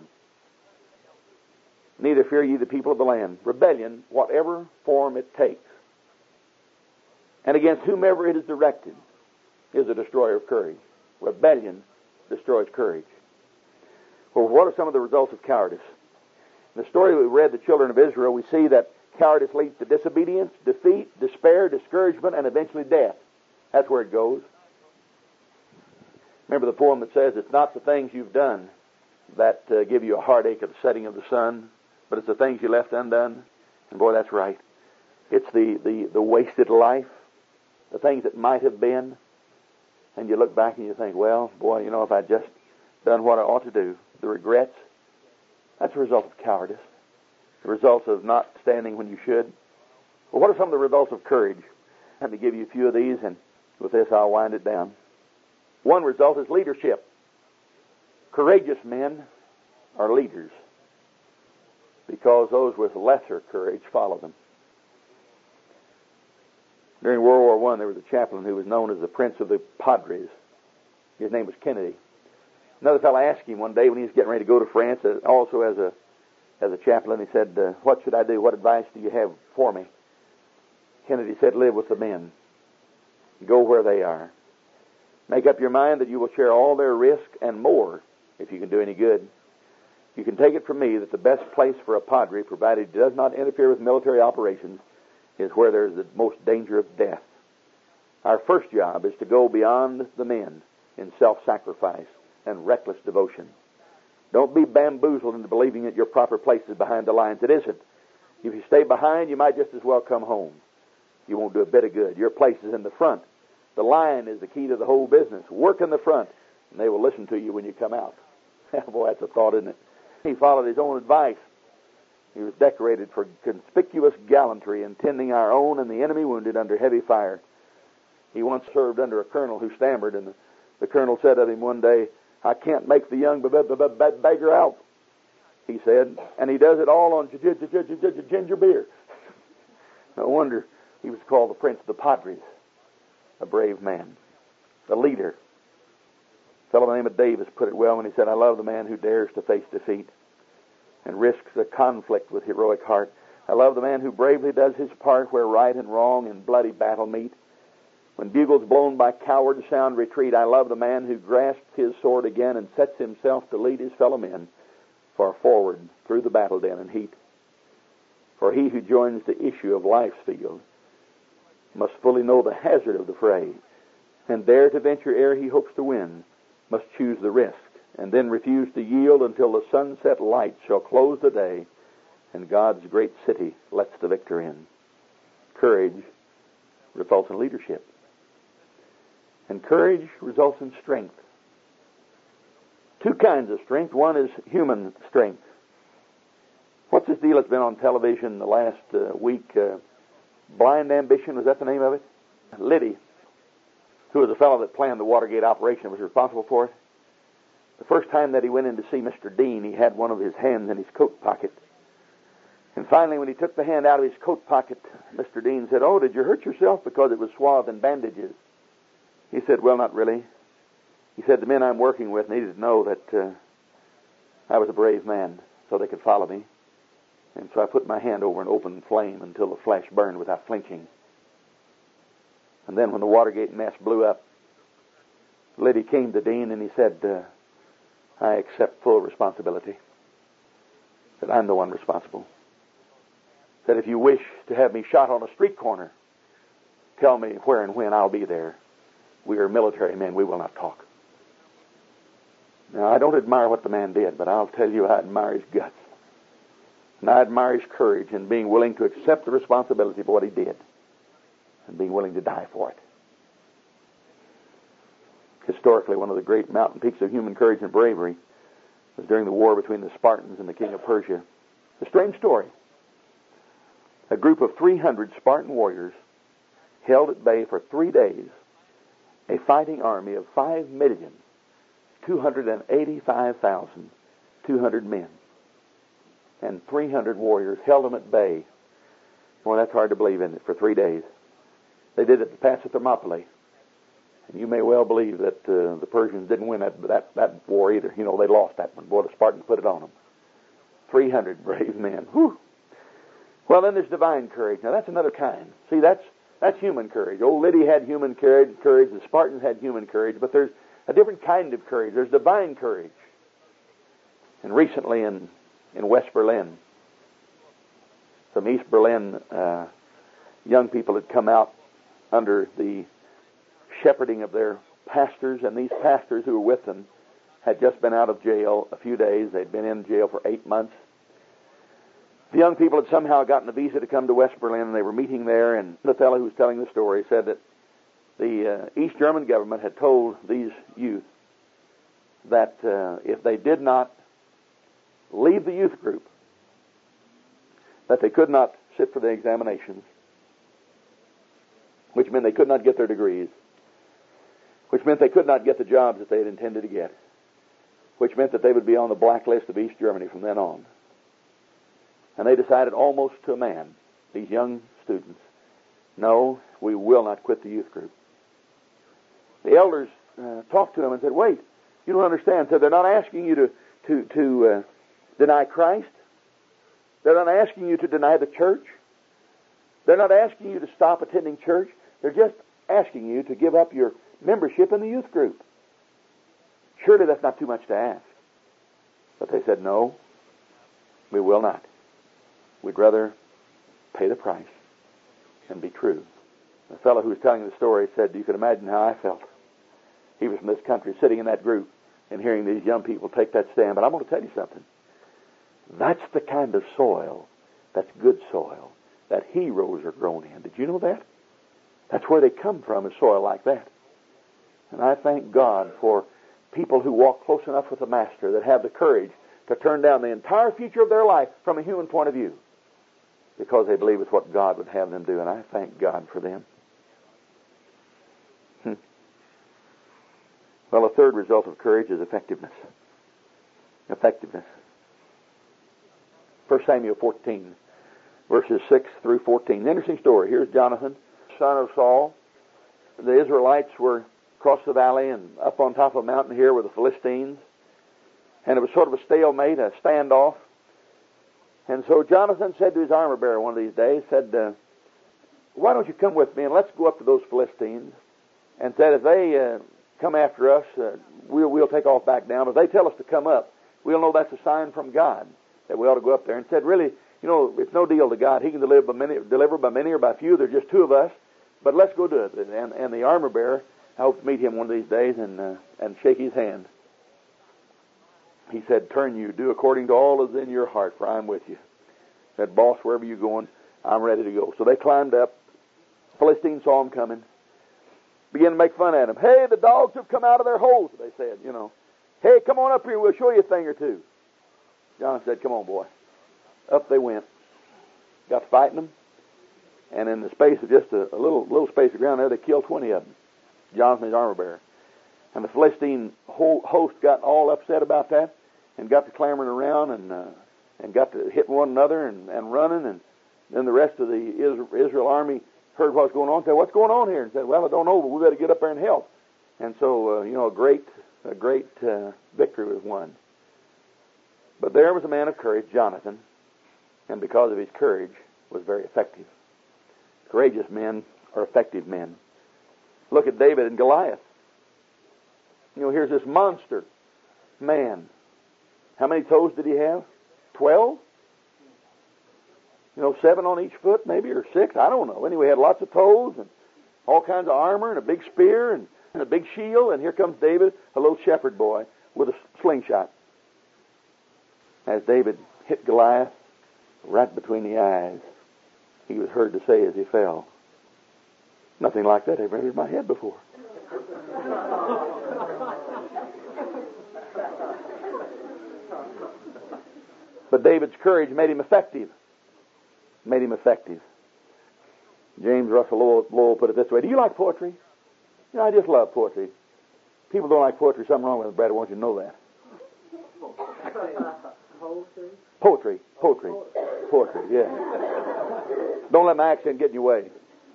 Neither fear ye the people of the land. Rebellion, whatever form it takes, and against whomever it is directed, is a destroyer of courage. Rebellion destroys courage. Well, what are some of the results of cowardice? In the story we read, the children of Israel, we see that cowardice leads to disobedience, defeat, despair, discouragement, and eventually death. That's where it goes. Remember the poem that says, it's not the things you've done that uh, give you a heartache at the setting of the sun, but it's the things you left undone. And boy, that's right. It's the, the, the wasted life, the things that might have been. And you look back and you think, well, boy, you know, if I'd just done what I ought to do, the regrets, that's a result of cowardice. The results of not standing when you should. Well, what are some of the results of courage? Let me give you a few of these, and with this I'll wind it down. One result is leadership. Courageous men are leaders because those with lesser courage follow them. During World War One, there was a chaplain who was known as the Prince of the Padres. His name was Kennedy. Another fellow asked him one day when he was getting ready to go to France, also as a as a chaplain, he said, uh, what should I do? What advice do you have for me? Kennedy said, live with the men. Go where they are. Make up your mind that you will share all their risk and more if you can do any good. You can take it from me that the best place for a padre, provided he does not interfere with military operations, is where there is the most danger of death. Our first job is to go beyond the men in self-sacrifice and reckless devotion. Don't be bamboozled into believing that your proper place is behind the lines. It isn't. If you stay behind, you might just as well come home. You won't do a bit of good. Your place is in the front. The line is the key to the whole business. Work in the front, and they will listen to you when you come out. Boy, that's a thought, isn't it? He followed his own advice. He was decorated for conspicuous gallantry in tending our own and the enemy wounded under heavy fire. He once served under a colonel who stammered, and the, the colonel said of him one day, "I can't make the young b- b- b- b- beggar out," he said, and he does it all on j- j- j- j- j- ginger beer. No wonder he was called the Prince of the Padres, a brave man, a leader. A fellow by the name of Davis put it well when he said, "I love the man who dares to face defeat and risks a conflict with heroic heart. I love the man who bravely does his part where right and wrong in bloody battle meet. When bugles blown by cowards sound retreat, I love the man who grasps his sword again and sets himself to lead his fellow men far forward through the battle din and heat. For he who joins the issue of life's field must fully know the hazard of the fray, and dare to venture ere he hopes to win, must choose the risk, and then refuse to yield until the sunset light shall close the day and God's great city lets the victor in." Courage results in leadership, and courage results in strength. Two kinds of strength. One is human strength. What's this deal that's been on television the last uh, week? Uh, Blind Ambition, was that the name of it? Liddy, who was the fellow that planned the Watergate operation, was responsible for it. The first time that he went in to see Mister Dean, he had one of his hands in his coat pocket. And finally, when he took the hand out of his coat pocket, Mister Dean said, "Oh, did you hurt yourself?" Because it was swathed in bandages. He said, "Well, not really." He said, "The men I'm working with needed to know that uh, I was a brave man so they could follow me. And so I put my hand over an open flame until the flesh burned without flinching. And then when the Watergate mess blew up, Liddy came to Dean and he said, uh, I accept full responsibility. That I'm the one responsible. That if you wish to have me shot on a street corner, tell me where and when, I'll be there. We are military men. We will not talk." Now, I don't admire what the man did, but I'll tell you I admire his guts. And I admire his courage in being willing to accept the responsibility for what he did and being willing to die for it. Historically, one of the great mountain peaks of human courage and bravery was during the war between the Spartans and the king of Persia. A strange story. A group of three hundred Spartan warriors held at bay for three days a fighting army of five million, two hundred eighty-five thousand, two hundred men. And three hundred warriors held them at bay. Well, that's hard to believe, isn't it, for three days. They did it to pass at Thermopylae. And you may well believe that uh, the Persians didn't win that, that that war either. You know, they lost that one. Boy, the Spartans put it on them. three hundred brave men. Whew. Well, then there's divine courage. Now, that's another kind. See, that's that's human courage. Old Liddy had human courage. courage. The Spartans had human courage. But there's a different kind of courage. There's divine courage. And recently in, in West Berlin, from East Berlin, uh, young people had come out under the shepherding of their pastors, and these pastors who were with them had just been out of jail a few days. They'd been in jail for eight months. The young people had somehow gotten a visa to come to West Berlin, and they were meeting there, and the fellow who was telling the story said that the uh, East German government had told these youth that uh, if they did not leave the youth group, that they could not sit for the examinations, which meant they could not get their degrees, which meant they could not get the jobs that they had intended to get, which meant that they would be on the blacklist of East Germany from then on. And they decided almost to a man, these young students, no, we will not quit the youth group. The elders uh, talked to them and said, wait, you don't understand. So they're not asking you to, to, to uh, deny Christ. They're not asking you to deny the church. They're not asking you to stop attending church. They're just asking you to give up your membership in the youth group. Surely that's not too much to ask. But they said, no, we will not. We'd rather pay the price and be true. The fellow who was telling the story said, you can imagine how I felt. He was from this country, sitting in that group and hearing these young people take that stand. But I'm going to tell you something. That's the kind of soil, that's good soil, that heroes are grown in. Did you know that? That's where they come from, is soil like that. And I thank God for people who walk close enough with the Master that have the courage to turn down the entire future of their life from a human point of view, because they believe it's what God would have them do, and I thank God for them. Hmm. Well, a third result of courage is effectiveness. Effectiveness. First Samuel fourteen, verses six through fourteen. Interesting story. Here's Jonathan, son of Saul. The Israelites were across the valley and up on top of a mountain here with the Philistines. And it was sort of a stalemate, a standoff. And so Jonathan said to his armor bearer one of these days, said, uh, why don't you come with me and let's go up to those Philistines. And said, if they uh, come after us, uh, we'll, we'll take off back down. If they tell us to come up, we'll know that's a sign from God that we ought to go up there. And said, really, you know, it's no deal to God. He can deliver by many, deliver by many or by few. There's just two of us. But let's go do it. And, and the armor bearer, I hope to meet him one of these days and uh, and shake his hand. He said, turn you, do according to all that's in your heart, for I'm with you. Said, boss, wherever you're going, I'm ready to go. So they climbed up. Philistines saw him coming. Began to make fun at him. Hey, the dogs have come out of their holes, they said, you know. Hey, come on up here, we'll show you a thing or two. John said, come on, boy. Up they went. Got fighting them. And in the space of just a, a little little space of ground there, they killed twenty of them. Jonathan, his armor bearer. And the Philistine host got all upset about that and got to clamoring around and uh, and got to hitting one another and, and running. And then the rest of the Israel, Israel army heard what was going on and said, what's going on here? And said, well, I don't know, but we better get up there and help. And so, uh, you know, a great, a great uh, victory was won. But there was a man of courage, Jonathan, and because of his courage, was very effective. Courageous men are effective men. Look at David and Goliath. You know, here's this monster man. How many toes did he have? Twelve? You know, seven on each foot, maybe, or six. I don't know. Anyway, he had lots of toes and all kinds of armor and a big spear and, and a big shield. And here comes David, a little shepherd boy, with a slingshot. As David hit Goliath right between the eyes, he was heard to say as he fell, nothing like that ever entered my head before. But David's courage made him effective. Made him effective. James Russell Lowell, Lowell put it this way. Do you like poetry? You know, I just love poetry. People don't like poetry. Something wrong with it, Brad. I want you to know that. Poetry. Poetry. Poetry, yeah. Don't let my accent get in your way.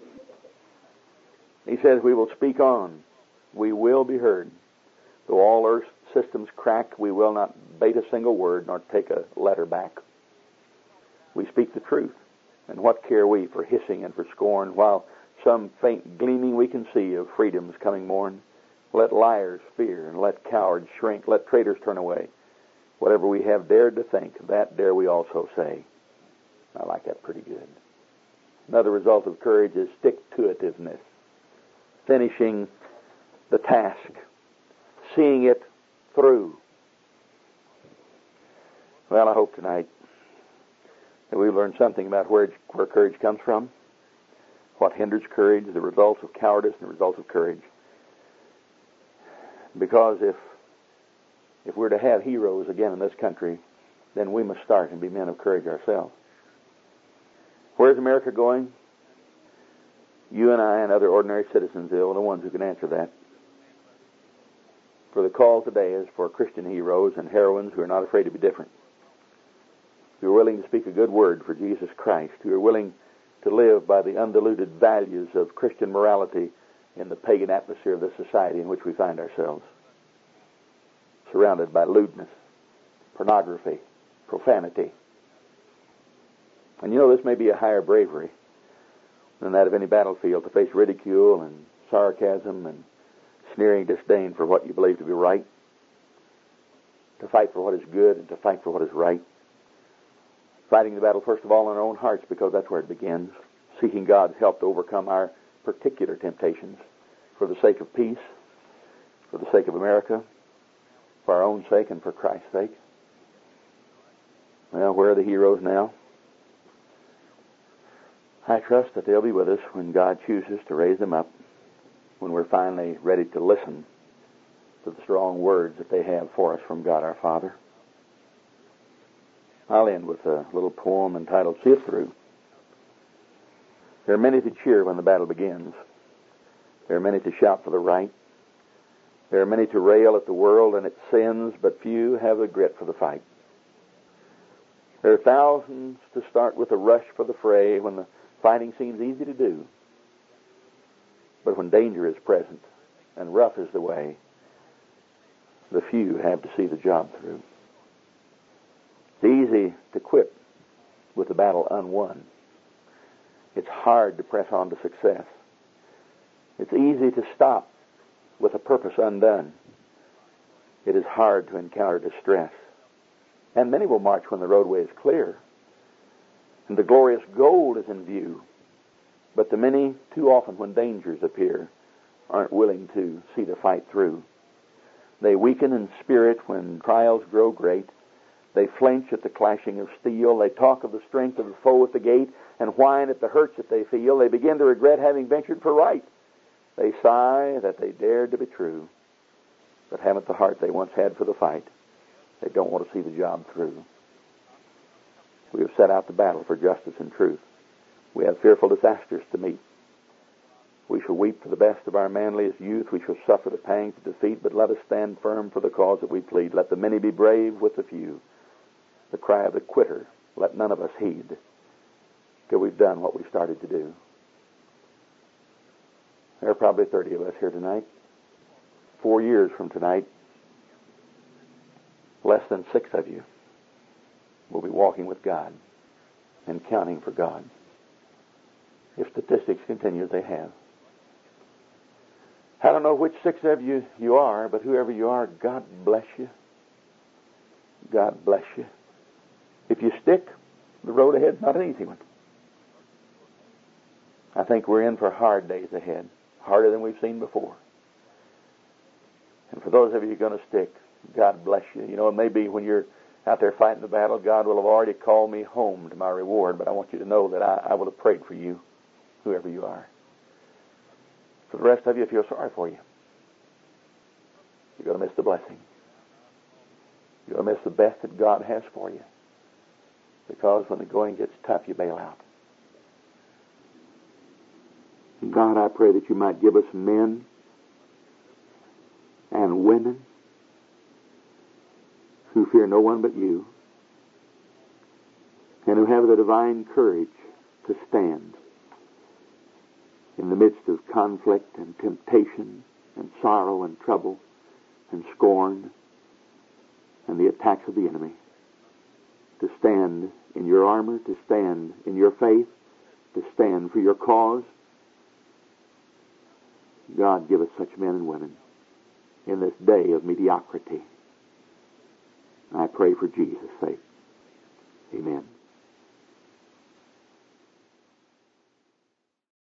He says, we will speak on. We will be heard. Though all earth's systems crack, we will not bate a single word nor take a letter back. We speak the truth. And what care we for hissing and for scorn, while some faint gleaming we can see of freedom's coming morn? Let liars fear and let cowards shrink. Let traitors turn away. Whatever we have dared to think, that dare we also say. I like that pretty good. Another result of courage is stick-to-itiveness. Finishing the task. Seeing it through. Well, I hope tonight that we've learned something about where, where courage comes from, what hinders courage, the results of cowardice and the results of courage. Because if if we're to have heroes again in this country, then we must start and be men of courage ourselves. Where's America going? You and I and other ordinary citizens are the ones who can answer that. For the call today is for Christian heroes and heroines who are not afraid to be different, who are willing to speak a good word for Jesus Christ, who are willing to live by the undiluted values of Christian morality in the pagan atmosphere of this society in which we find ourselves, surrounded by lewdness, pornography, profanity. And you know, this may be a higher bravery than that of any battlefield, to face ridicule and sarcasm and sneering disdain for what you believe to be right, to fight for what is good and to fight for what is right. Fighting the battle, first of all, in our own hearts, because that's where it begins. Seeking God's help to overcome our particular temptations for the sake of peace, for the sake of America, for our own sake and for Christ's sake. Well, where are the heroes now? I trust that they'll be with us when God chooses to raise them up, when we're finally ready to listen to the strong words that they have for us from God our Father. I'll end with a little poem entitled See It Through. There are many to cheer when the battle begins. There are many to shout for the right. There are many to rail at the world and its sins, but few have the grit for the fight. There are thousands to start with a rush for the fray when the fighting seems easy to do. But when danger is present and rough is the way, the few have to see the job through. It's easy to quit with the battle unwon. It's hard to press on to success. It's easy to stop with a purpose undone. It is hard to encounter distress. And many will march when the roadway is clear and the glorious goal is in view. But the many, too often when dangers appear, aren't willing to see the fight through. They weaken in spirit when trials grow great. They flinch at the clashing of steel. They talk of the strength of the foe at the gate and whine at the hurts that they feel. They begin to regret having ventured for right. They sigh that they dared to be true, but haven't the heart they once had for the fight. They don't want to see the job through. We have set out to battle for justice and truth. We have fearful disasters to meet. We shall weep for the best of our manliest youth. We shall suffer the pangs of defeat, but let us stand firm for the cause that we plead. Let the many be brave with the few. The cry of the quitter, let none of us heed till we've done what we started to do. There are probably thirty of us here tonight. Four years from tonight, less than six of you will be walking with God and counting for God, if statistics continue as they have. I don't know which six of you you are, but whoever you are, God bless you. God bless you. If you stick, the road ahead's not an easy one. I think we're in for hard days ahead, harder than we've seen before. And for those of you who are going to stick, God bless you. You know, it may be when you're out there fighting the battle, God will have already called me home to my reward, but I want you to know that I, I will have prayed for you, whoever you are. For the rest of you, I feel sorry for you. You're going to miss the blessing. You're going to miss the best that God has for you. Because when the going gets tough, you bail out. God, I pray that you might give us men and women who fear no one but you, and who have the divine courage to stand in the midst of conflict and temptation and sorrow and trouble and scorn and the attacks of the enemy, to stand in your armor, to stand in your faith, to stand for your cause. God, give us such men and women in this day of mediocrity. I pray for Jesus' sake. Amen.